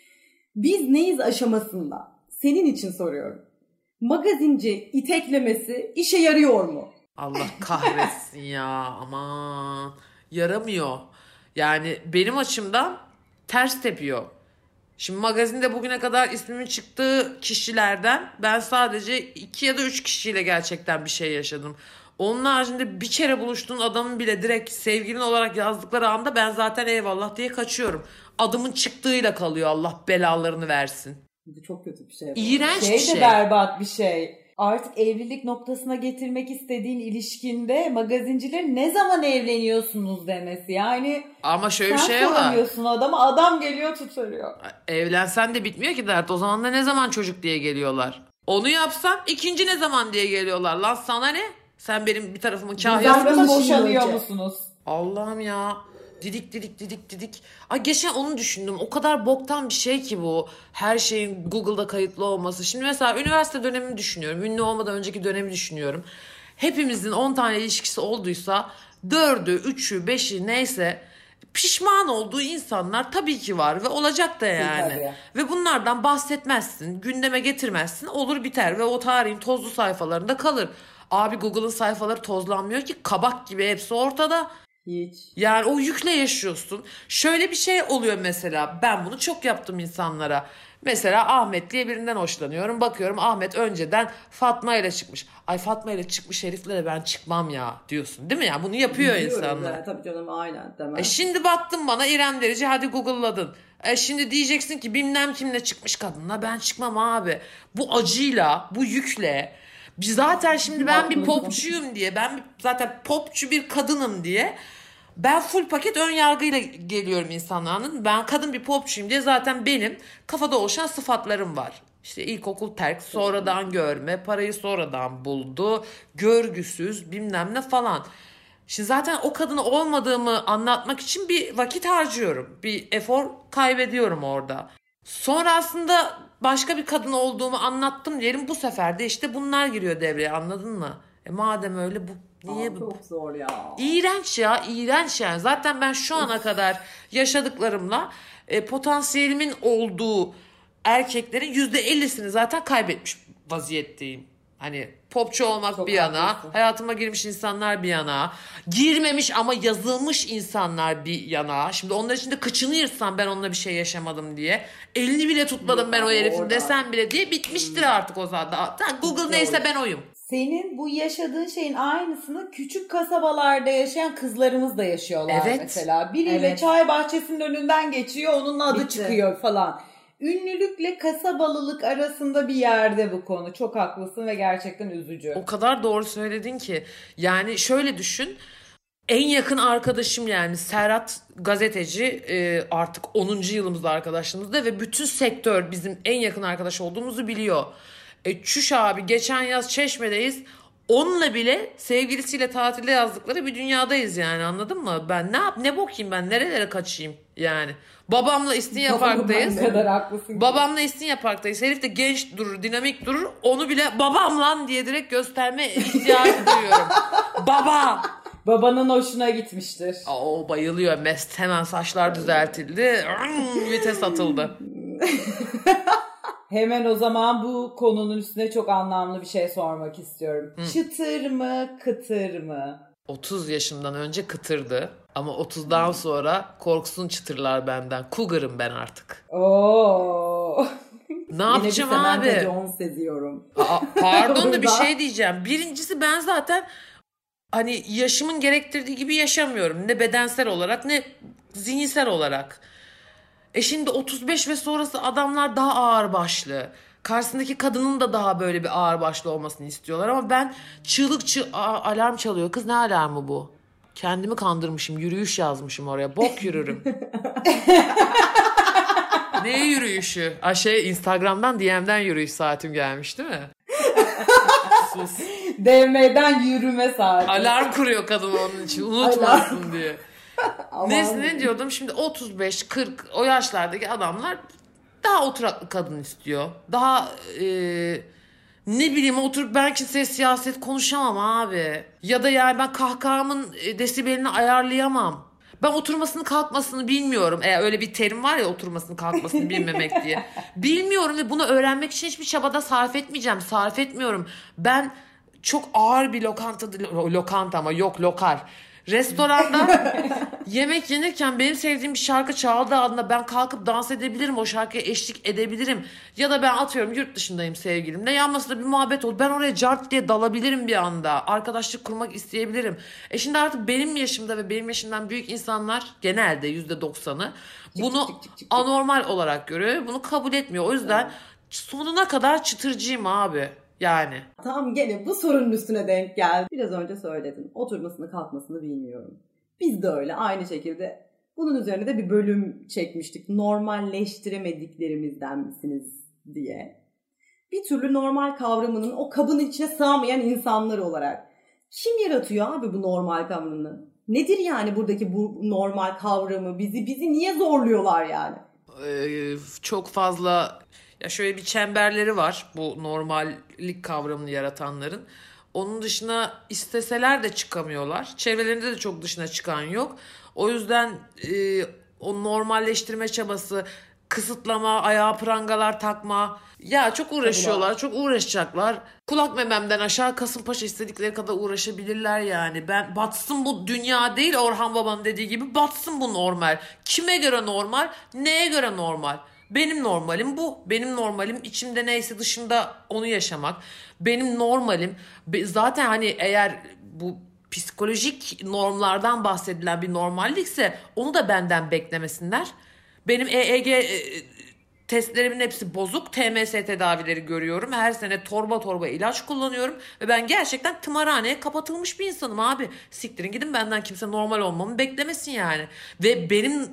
Biz neyiz aşamasında senin için soruyorum. Magazinci iteklemesi işe yarıyor mu? Allah kahretsin ya, aman. Yaramıyor. Yani benim açımdan ters tepiyor. Şimdi magazinde bugüne kadar ismimin çıktığı kişilerden ben sadece 2 ya da 3 kişiyle gerçekten bir şey yaşadım. Onun haricinde bir kere buluştuğun adamın bile direkt sevgilin olarak yazdıkları anda ben zaten eyvallah diye kaçıyorum. Adımın çıktığıyla kalıyor, Allah belalarını versin. Bu çok kötü bir şey. İğrenç bir şey. de berbat bir şey. Artık evlilik noktasına getirmek istediğin ilişkinde magazincilerin ne zaman evleniyorsunuz demesi. Yani ama şöyle bir sen şey var. soramıyorsun adama, adam geliyor tutarıyor. Evlensen de bitmiyor ki dert. O zaman da ne zaman çocuk diye geliyorlar. Onu yapsan ikinci ne zaman diye geliyorlar. Lan sana ne? Sen benim bir tarafımın kahyası Yoksa mısın? boşanıyor musunuz? Allah'ım ya. Didik. Ay geçen onu düşündüm. O kadar boktan bir şey ki bu. Her şeyin Google'da kayıtlı olması. Şimdi mesela üniversite dönemini düşünüyorum. Ünlü olmadan önceki dönemi düşünüyorum. Hepimizin 10 tane ilişkisi olduysa 4'ü, 3'ü, 5'i neyse pişman olduğu insanlar tabii ki var ve olacak da yani. Tabii. Ve bunlardan bahsetmezsin, gündeme getirmezsin, olur biter ve o tarihin tozlu sayfalarında kalır. Abi Google'ın sayfaları tozlanmıyor ki, kabak gibi hepsi ortada. Hiç. Yani o yükle yaşıyorsun. Şöyle bir şey oluyor mesela. Ben bunu çok yaptım insanlara. Mesela Ahmet diye birinden hoşlanıyorum. Bakıyorum Ahmet önceden Fatma ile çıkmış. Ay Fatma ile çıkmış herifle de ben çıkmam ya diyorsun. Değil mi ya? Bunu yapıyor insanlar. Yani, tabii canım aynen. Demem. Şimdi baktın bana İrem Derici, hadi Google'ladın. Şimdi diyeceksin ki bilmem kimle çıkmış kadınla, ben çıkmam abi. Bu acıyla, bu yükle. Zaten şimdi ben bir popçuyum diye, zaten popçu bir kadınım diye ben full paket ön yargıyla geliyorum insanlara, anladın mı? Ben kadın bir popçuyum diye zaten benim kafada oluşan sıfatlarım var. İşte ilkokul terk, sonradan görme, parayı sonradan buldu, görgüsüz bilmem ne falan. Şimdi zaten o kadın olmadığımı anlatmak için bir vakit harcıyorum. Bir efor kaybediyorum orada. Sonra aslında başka bir kadın olduğumu anlattım diyelim. Bu sefer de işte bunlar giriyor devreye, anladın mı? Madem öyle bu niye bu? Çok zor ya. İğrenç ya, iğrenç yani. Zaten ben şu ana kadar yaşadıklarımla potansiyelimin olduğu erkeklerin %50'sini zaten kaybetmiş vaziyetteyim. Hani popçu olmak çok bir yana, haklısın. hayatıma girmiş insanlar bir yana, girmemiş ama yazılmış insanlar bir yana. Şimdi onlar için de kıçını yırtsam ben onunla bir şey yaşamadım diye. Elini bile tutmadım ben o herifin desem bile diye bitmiştir artık o zaman. Google neyse ben oyum. Senin bu yaşadığın şeyin aynısını küçük kasabalarda yaşayan kızlarımız da yaşıyorlar Evet. mesela. Biriyle Evet. çay bahçesinin önünden geçiyor, onun adı Bitti. çıkıyor falan. ünlülükle kasabalılık arasında bir yerde bu konu. Çok haklısın ve gerçekten üzücü. O kadar doğru söyledin ki. Yani şöyle düşün. En yakın arkadaşım yani Serhat gazeteci, artık 10. yılımızda arkadaşlığımızda ve bütün sektör bizim en yakın arkadaş olduğumuzu biliyor. Çüş abi, geçen yaz Çeşme'deyiz. Onunla bile sevgilisiyle tatilde yazdıkları bir dünyadayız yani, anladın mı? Ben ne bokayım, ben nerelere kaçayım yani. Babamla İstinye Park'tayız. Babamla İstinye Park'tayız. Herif de genç durur, dinamik durur. Onu bile babam lan diye direkt gösterme ihtiyacı duyuyorum. Baba! Babanın hoşuna gitmiştir. O bayılıyor. Mest, hemen saçlar düzeltildi. Vites atıldı. Hemen o zaman bu konunun üstüne çok anlamlı bir şey sormak istiyorum. Çıtır mı, kıtır mı? 30 yaşından önce kıtırdı. Ama 30'dan sonra korksun çıtırlar benden. Cougar'ım ben artık. Oo. Ne yapacağım abi? Yine bir Jones seziyorum. Pardon da bir şey diyeceğim. Birincisi, ben zaten hani yaşımın gerektirdiği gibi yaşamıyorum. Ne bedensel olarak ne zihinsel olarak. Şimdi 35 ve sonrası adamlar daha ağırbaşlı. Karşısındaki kadının da daha böyle bir ağırbaşlı olmasını istiyorlar. Ama ben alarm çalıyor. Kız, ne alarmı bu? Kendimi kandırmışım. Yürüyüş yazmışım oraya. Bok yürürüm. Ne yürüyüşü? Instagram'dan DM'den yürüyüş saatim gelmiş değil mi? Sus. DM'den yürüme saati. Alarm kuruyor kadın onun için. Unutmasın diye. Neyse, ne diyordum? Şimdi 35-40 o yaşlardaki adamlar daha oturaklı kadın istiyor. Daha ne bileyim, oturup ben kimseye siyaset konuşamam abi. Ya da yani ben kahkahamın desibelini ayarlayamam. Ben oturmasını kalkmasını bilmiyorum. Öyle bir terim var ya, oturmasını kalkmasını bilmemek diye. Bilmiyorum ve bunu öğrenmek için hiçbir çabada sarf etmeyeceğim. Sarf etmiyorum. Ben çok ağır bir lokanta ama yok, lokal. Restoranda yemek yenirken benim sevdiğim bir şarkı çaldığı anda ben kalkıp dans edebilirim, o şarkıya eşlik edebilirim. Ya da ben atıyorum yurt dışındayım sevgilimle, yanmasında bir muhabbet olur, ben oraya cart diye dalabilirim bir anda, arkadaşlık kurmak isteyebilirim. Şimdi artık benim yaşımda ve benim yaşımdan büyük insanlar, genelde %90'ı bunu anormal olarak görüyor, bunu kabul etmiyor. O yüzden sonuna kadar çıtırcıyım abi. Yani. Tam gene bu sorunun üstüne denk geldi. Biraz önce söyledin. Oturmasını kalkmasını bilmiyorum. Biz de öyle aynı şekilde. Bunun üzerine de bir bölüm çekmiştik. Normalleştiremediklerimizden misiniz diye. Bir türlü normal kavramının o kabın içine sığamayan insanlar olarak. Kim yaratıyor abi bu normal kavramını? Nedir yani buradaki bu normal kavramı? Bizi niye zorluyorlar yani? Çok fazla... Ya şöyle bir çemberleri var bu normallik kavramını yaratanların. Onun dışına isteseler de çıkamıyorlar. Çevrelerinde de çok dışına çıkan yok. O yüzden o normalleştirme çabası, kısıtlama, ayağa prangalar takma. Ya çok uğraşıyorlar, çok uğraşacaklar. Kulak mememden aşağı Kasımpaşa istedikleri kadar uğraşabilirler yani. Ben batsın bu dünya değil, Orhan Baba'nın dediği gibi batsın bu normal. Kime göre normal, neye göre normal? Benim normalim bu. Benim normalim içimde neyse dışında onu yaşamak. Benim normalim zaten hani eğer bu psikolojik normlardan bahsedilen bir normallikse onu da benden beklemesinler. Benim EEG testlerimin hepsi bozuk. TMS tedavileri görüyorum. Her sene torba torba ilaç kullanıyorum. Ve ben gerçekten tımarhaneye kapatılmış bir insanım abi. Siktirin gidin, benden kimse normal olmamı beklemesin yani. Ve benim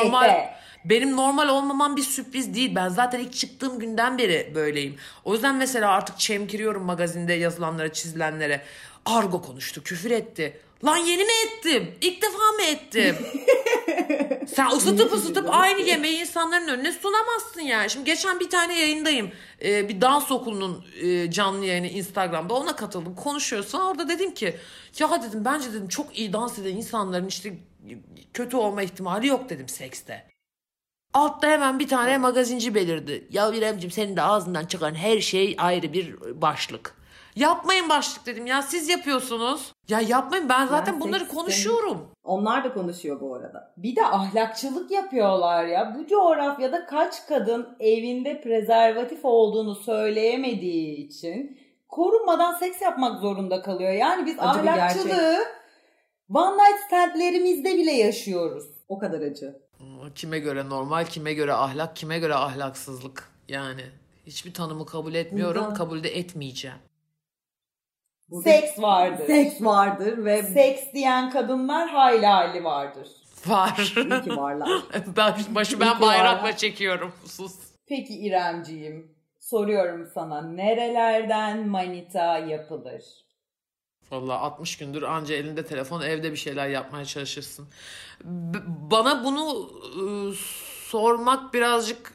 normal olmamam bir sürpriz değil. Ben zaten ilk çıktığım günden beri böyleyim. O yüzden mesela artık çemkiriyorum magazinde yazılanlara, çizilenlere. Argo konuştu, küfür etti. Lan yeni mi ettim? İlk defa mı ettim? Sen ısıtıp aynı yemeği insanların önüne sunamazsın yani. Şimdi geçen bir tane yayındayım. Bir dans okulunun canlı yayını Instagram'da, ona katıldım. Konuşuyorsun. Orada dedim ki ya dedim, bence dedim çok iyi dans eden insanların işte kötü olma ihtimali yok dedim sekste. Altta hemen bir tane magazinci belirdi. Ya İremciğim, senin de ağzından çıkan her şey ayrı bir başlık. Yapmayın başlık dedim ya, siz yapıyorsunuz. Ya yapmayın, ben zaten bunları konuşuyorum. Onlar da konuşuyor bu arada. Bir de ahlakçılık yapıyorlar ya. Bu coğrafyada kaç kadın evinde prezervatif olduğunu söyleyemediği için korunmadan seks yapmak zorunda kalıyor. Yani biz acı ahlakçılığı one night standlerimizde bile yaşıyoruz. O kadar acı. Kime göre normal, kime göre ahlak, kime göre ahlaksızlık. Yani hiçbir tanımı kabul etmiyorum, kabul de etmeyeceğim. Seks vardır. Seks vardır ve... Seks diyen kadınlar hayli hayli vardır. Var. İyi ki varlar. Ben bayrakla çekiyorum. Sus. Peki İremciğim, soruyorum sana, nerelerden manita yapılır? Vallahi 60 gündür anca elinde telefon, evde bir şeyler yapmaya çalışırsın. Bana bunu sormak birazcık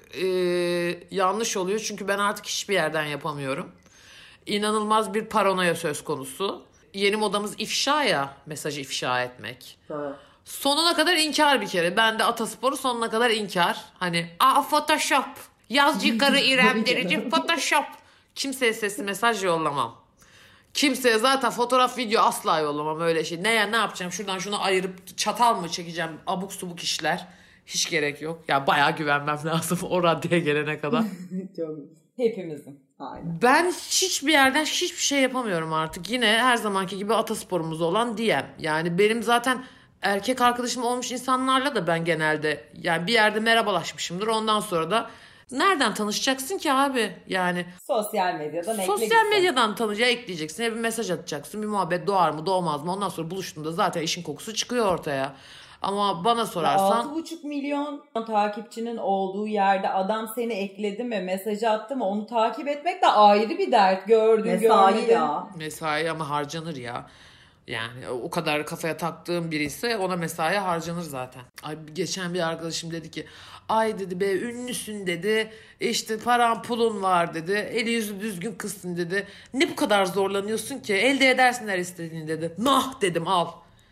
yanlış oluyor. Çünkü ben artık hiçbir yerden yapamıyorum. İnanılmaz bir paranoya söz konusu. Yeni modamız ifşa ya, mesajı ifşa etmek. Evet. Sonuna kadar inkar bir kere. Ben de atasporu sonuna kadar inkar. Hani Photoshop. Yazcı karı İrem Derici Photoshop. Kimseye sesli mesaj yollamam. Kimseye zaten fotoğraf video asla yollamam, öyle şey. Ne yapacağım? Şuradan şunu ayırıp çatal mı çekeceğim? Abuk subuk işler. Hiç gerek yok. Ya bayağı güvenmem lazım o raddeye gelene kadar. Hepimizin. Aynen. Ben hiçbir yerden hiçbir şey yapamıyorum artık. Yine her zamanki gibi atasporumuz olan DM. Yani benim zaten erkek arkadaşım olmuş insanlarla da ben genelde yani bir yerde merhabalaşmışımdır. Ondan sonra da nereden tanışacaksın ki abi? Yani sosyal medyadan ekleyeceksin. Bir mesaj atacaksın. Bir muhabbet doğar mı doğmaz mı? Ondan sonra buluştuğunda zaten işin kokusu çıkıyor ortaya. Ama bana sorarsan... 6,5 milyon takipçinin olduğu yerde adam seni ekledi mi, mesajı attı mı, onu takip etmek de ayrı bir dert. Görmedin. Ya. Mesai ama harcanır ya. Yani o kadar kafaya taktığım biri ise ona mesai harcanır zaten. Ay, geçen bir arkadaşım dedi ki ay dedi be ünlüsün dedi, işte paran pulun var dedi, eli yüzü düzgün kızsın dedi, ne bu kadar zorlanıyorsun ki, elde edersin her istediğini dedi. Nah dedim, al.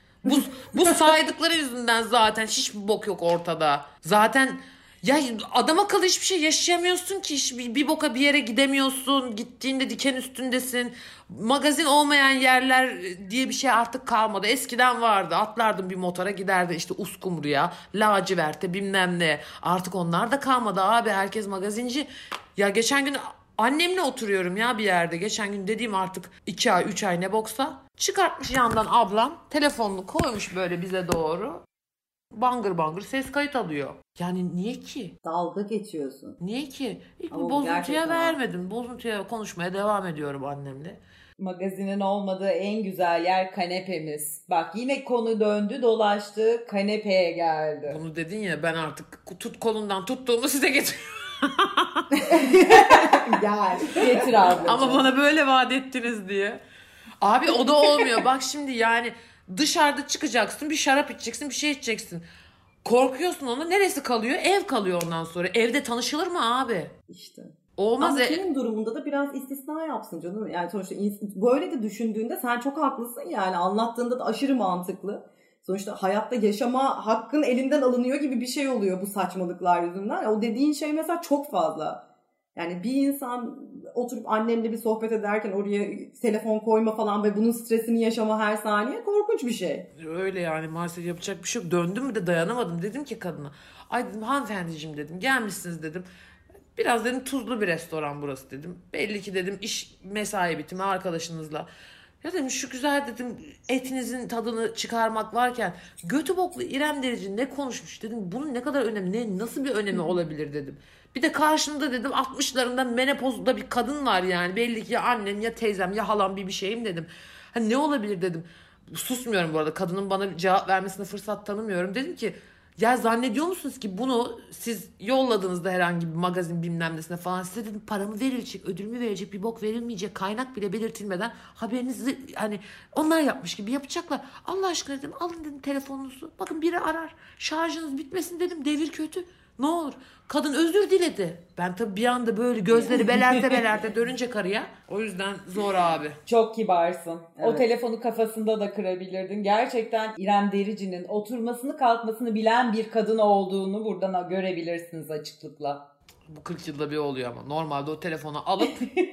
Bu saydıkları yüzünden zaten hiçbir bok yok ortada. Zaten ya adam akıllı hiçbir şey yaşayamıyorsun ki. Bir boka bir yere gidemiyorsun. Gittiğinde diken üstündesin. Magazin olmayan yerler diye bir şey artık kalmadı. Eskiden vardı. Atlardın bir motora, giderdi işte Uskumru'ya, lacivert'e, bilmem ne. Artık onlar da kalmadı abi. Herkes magazinci. Ya geçen gün annemle oturuyorum ya bir yerde. Geçen gün dediğim artık 2 ay 3 ay ne boksa. Çıkartmış yandan ablam. Telefonunu koymuş böyle bize doğru. Bangır bangır ses kayıt alıyor. Yani niye ki? Dalga geçiyorsun. Niye ki? Ama Bozuntuya vermedim. Bozuntuya konuşmaya devam ediyorum annemle. Magazinin olmadığı en güzel yer kanepemiz. Bak yine konu döndü dolaştı, kanepeye geldi. Bunu dedin ya, ben artık kolundan tuttuğumu size getiriyorum. Gel. Getir ablacığım. Ama bana böyle vaat ettiniz diye. Abi o da olmuyor. Bak şimdi yani dışarıda çıkacaksın, bir şarap içeceksin, bir şey içeceksin. Korkuyorsun, ona neresi kalıyor? Ev kalıyor ondan sonra. Evde tanışılır mı abi? İşte. Olmaz. Ama senin durumunda da biraz istisna yapsın canım. Yani sonuçta böyle de düşündüğünde sen çok haklısın yani. Anlattığında da aşırı mantıklı. Sonuçta hayatta yaşama hakkın elinden alınıyor gibi bir şey oluyor bu saçmalıklar yüzünden. O dediğin şey mesela çok fazla. Yani bir insan oturup annemle bir sohbet ederken oraya telefon koyma falan ve bunun stresini yaşama her saniye korkunç bir şey. Öyle yani, maalesef yapacak bir şey yok. Döndüm mü de dayanamadım. Dedim ki kadına, ay dedim, hanımefendiciğim dedim, gelmişsiniz dedim. Biraz dedim tuzlu bir restoran burası dedim. Belli ki dedim iş mesai bitimi arkadaşınızla. Ya dedim şu güzel dedim etinizin tadını çıkarmak varken götü boklu İrem Derici ne konuşmuş dedim. Bunun ne kadar önemli, nasıl bir önemi olabilir dedim. Bir de karşımda dedim 60'larında menopozda bir kadın var yani. Belli ki ya annem ya teyzem ya halam bir şeyim dedim. Hani ne olabilir dedim. Susmuyorum bu arada, kadının bana cevap vermesine fırsat tanımıyorum. Dedim ki ya zannediyor musunuz ki bunu siz yolladığınızda herhangi bir magazin bilmem nesine falan size dedim paramı verilecek, ödülümü verecek, bir bok verilmeyecek, kaynak bile belirtilmeden haberinizi hani onlar yapmış gibi yapacaklar. Allah aşkına dedim alın dedim telefonunuzu. Bakın biri arar. Şarjınız bitmesin dedim, devir kötü. Ne olur. Kadın özür diledi. Ben tabii bir anda böyle gözleri belerte dönünce karıya. O yüzden zor abi. Çok kibarsın. Evet. O telefonu kafasında da kırabilirdin. Gerçekten İrem Derici'nin oturmasını kalkmasını bilen bir kadın olduğunu buradan görebilirsiniz açıklıkla. Bu 40 yılda bir oluyor ama. Normalde o telefonu alıp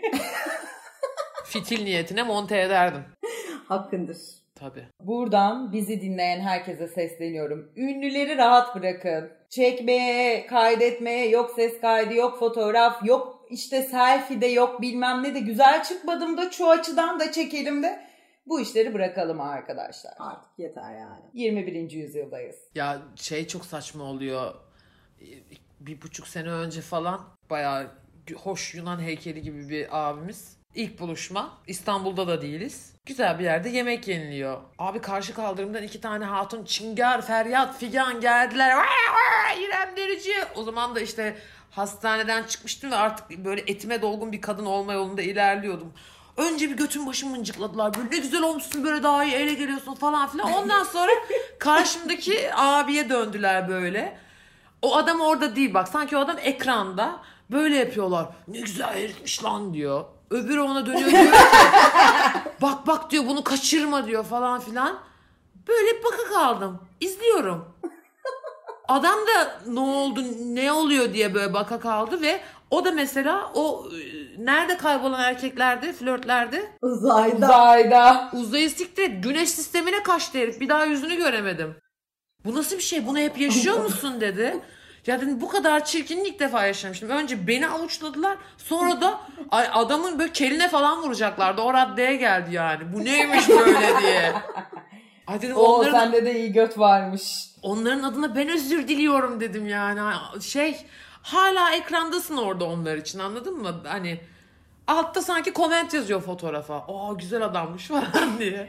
fitil niyetine monte ederdim. Hakkındır. Tabii. Buradan bizi dinleyen herkese sesleniyorum. Ünlüleri rahat bırakın. Çekmeye, kaydetmeye, yok ses kaydı, yok fotoğraf, yok işte selfie de, yok bilmem ne de, güzel çıkmadım da şu açıdan da çekelim de. Bu işleri bırakalım arkadaşlar. Artık yeter yani. 21. yüzyıldayız. Ya çok saçma oluyor. 1,5 sene önce falan bayağı hoş Yunan heykeli gibi bir abimiz. İlk buluşma. İstanbul'da da değiliz. Güzel bir yerde yemek yeniliyor. Abi karşı kaldırımdan 2 tane hatun çıngar, feryat, figan geldiler. İrem Derici. O zaman da işte hastaneden çıkmıştım ve artık böyle etime dolgun bir kadın olma yolunda ilerliyordum. Önce bir götüm başımı mıncıkladılar. Böyle ne güzel olmuşsun, böyle daha iyi ele geliyorsun falan filan. Ondan sonra karşımdaki abiye döndüler böyle. O adam orada değil bak. Sanki o adam ekranda. Böyle yapıyorlar. Ne güzel herifmiş lan diyor. Öbürü ona dönüyor diyor ki bak diyor, bunu kaçırma diyor falan filan. Böyle baka kaldım. İzliyorum. Adam da ne oldu, ne oluyor diye böyle baka kaldı ve o da mesela o nerede kaybolan erkeklerdi, flörtlerde? Uzayda. Uzayı siktir, güneş sistemine kaçtı herif. Bir daha yüzünü göremedim. Bu nasıl bir şey? Bunu hep yaşıyor musun dedi. Ya dedim, bu kadar çirkinliği ilk defa yaşamıştım. Önce beni avuçladılar. Sonra da adamın böyle keline falan vuracaklardı. O raddeye geldi yani. Bu neymiş böyle diye. Ay dedim, sende de iyi göt varmış. Onların adına ben özür diliyorum dedim yani. Hala ekrandasın orada onlar için, anladın mı? Hani altta sanki koment yazıyor fotoğrafa. Güzel adammış falan diye.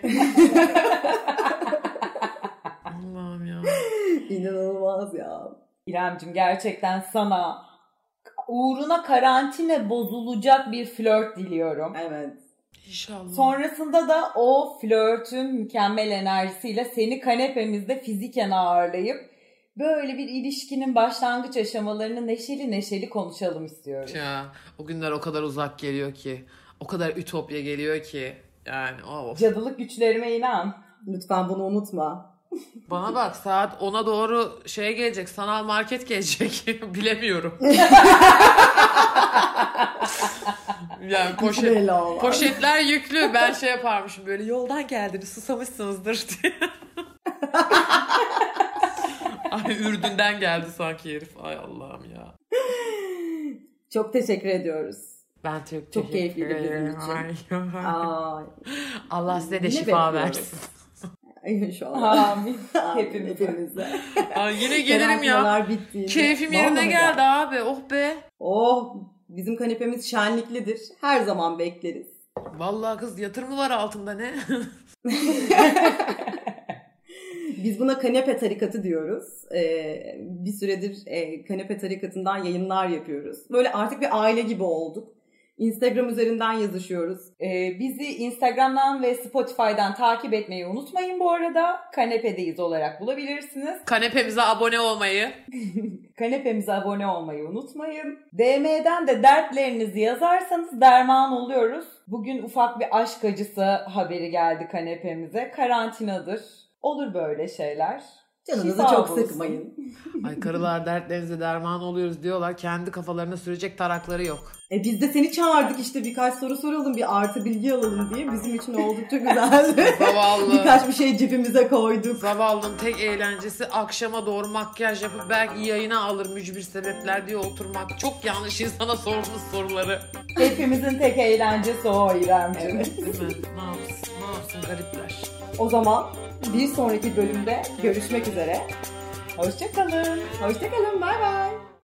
Allah'ım ya. İnanılmaz ya. İremcim, gerçekten sana uğruna karantina bozulacak bir flört diliyorum. Evet. İnşallah. Sonrasında da o flörtün mükemmel enerjisiyle seni kanepemizde fiziken ağırlayıp böyle bir ilişkinin başlangıç aşamalarını neşeli neşeli konuşalım istiyorum. Ya o günler o kadar uzak geliyor ki, o kadar ütopya geliyor ki yani. Cadılık güçlerime inan. Lütfen bunu unutma. Bana bak, saat 10'a doğru gelecek, sanal market gelecek. Bilemiyorum. Yani poşetler yüklü. Ben yaparmışım böyle, yoldan geldiniz, susamışsınızdır diye. Ay, Ürdün'den geldi sanki herif. Ay Allah'ım ya. Çok teşekkür ediyoruz. Ben çok keyifliydi bizim için. Allah size de şifa versin. İnşallah. Amin. Hepimize. Yine gelirim ya. Keyfim yerine geldi abi. Oh be. Bizim kanepemiz şenliklidir. Her zaman bekleriz. Vallahi kız, yatır mı var altında ne? Biz buna kanepe tarikatı diyoruz. Bir süredir kanepe tarikatından yayınlar yapıyoruz. Böyle artık bir aile gibi olduk. Instagram üzerinden yazışıyoruz. Bizi Instagram'dan ve Spotify'dan takip etmeyi unutmayın bu arada. Kanepedeyiz olarak bulabilirsiniz. Kanepemize abone olmayı. Kanepemize abone olmayı unutmayın. DM'den de dertlerinizi yazarsanız derman oluyoruz. Bugün ufak bir aşk acısı haberi geldi kanepemize. Karantinadır. Olur böyle şeyler. Canınızı çok sıkmayın. Ay, karılar dertlerinize derman oluyoruz diyorlar. Kendi kafalarına sürecek tarakları yok. Biz de seni çağırdık işte, birkaç soru soralım, bir artı bilgi alalım diye. Bizim için oldukça güzeldi. Zavallı. Birkaç bir şey cebimize koyduk. Zavallının tek eğlencesi akşama doğru makyaj yapıp belki yayına alır mücbir sebepler diye oturmak. Çok yanlış insana sorduğunuz soruları. Hepimizin tek eğlencesi o İremciğim. Evet, değil mi? Ne yapsın garipler. O zaman bir sonraki bölümde görüşmek üzere. Hoşçakalın. Hoşçakalın. Bay bay.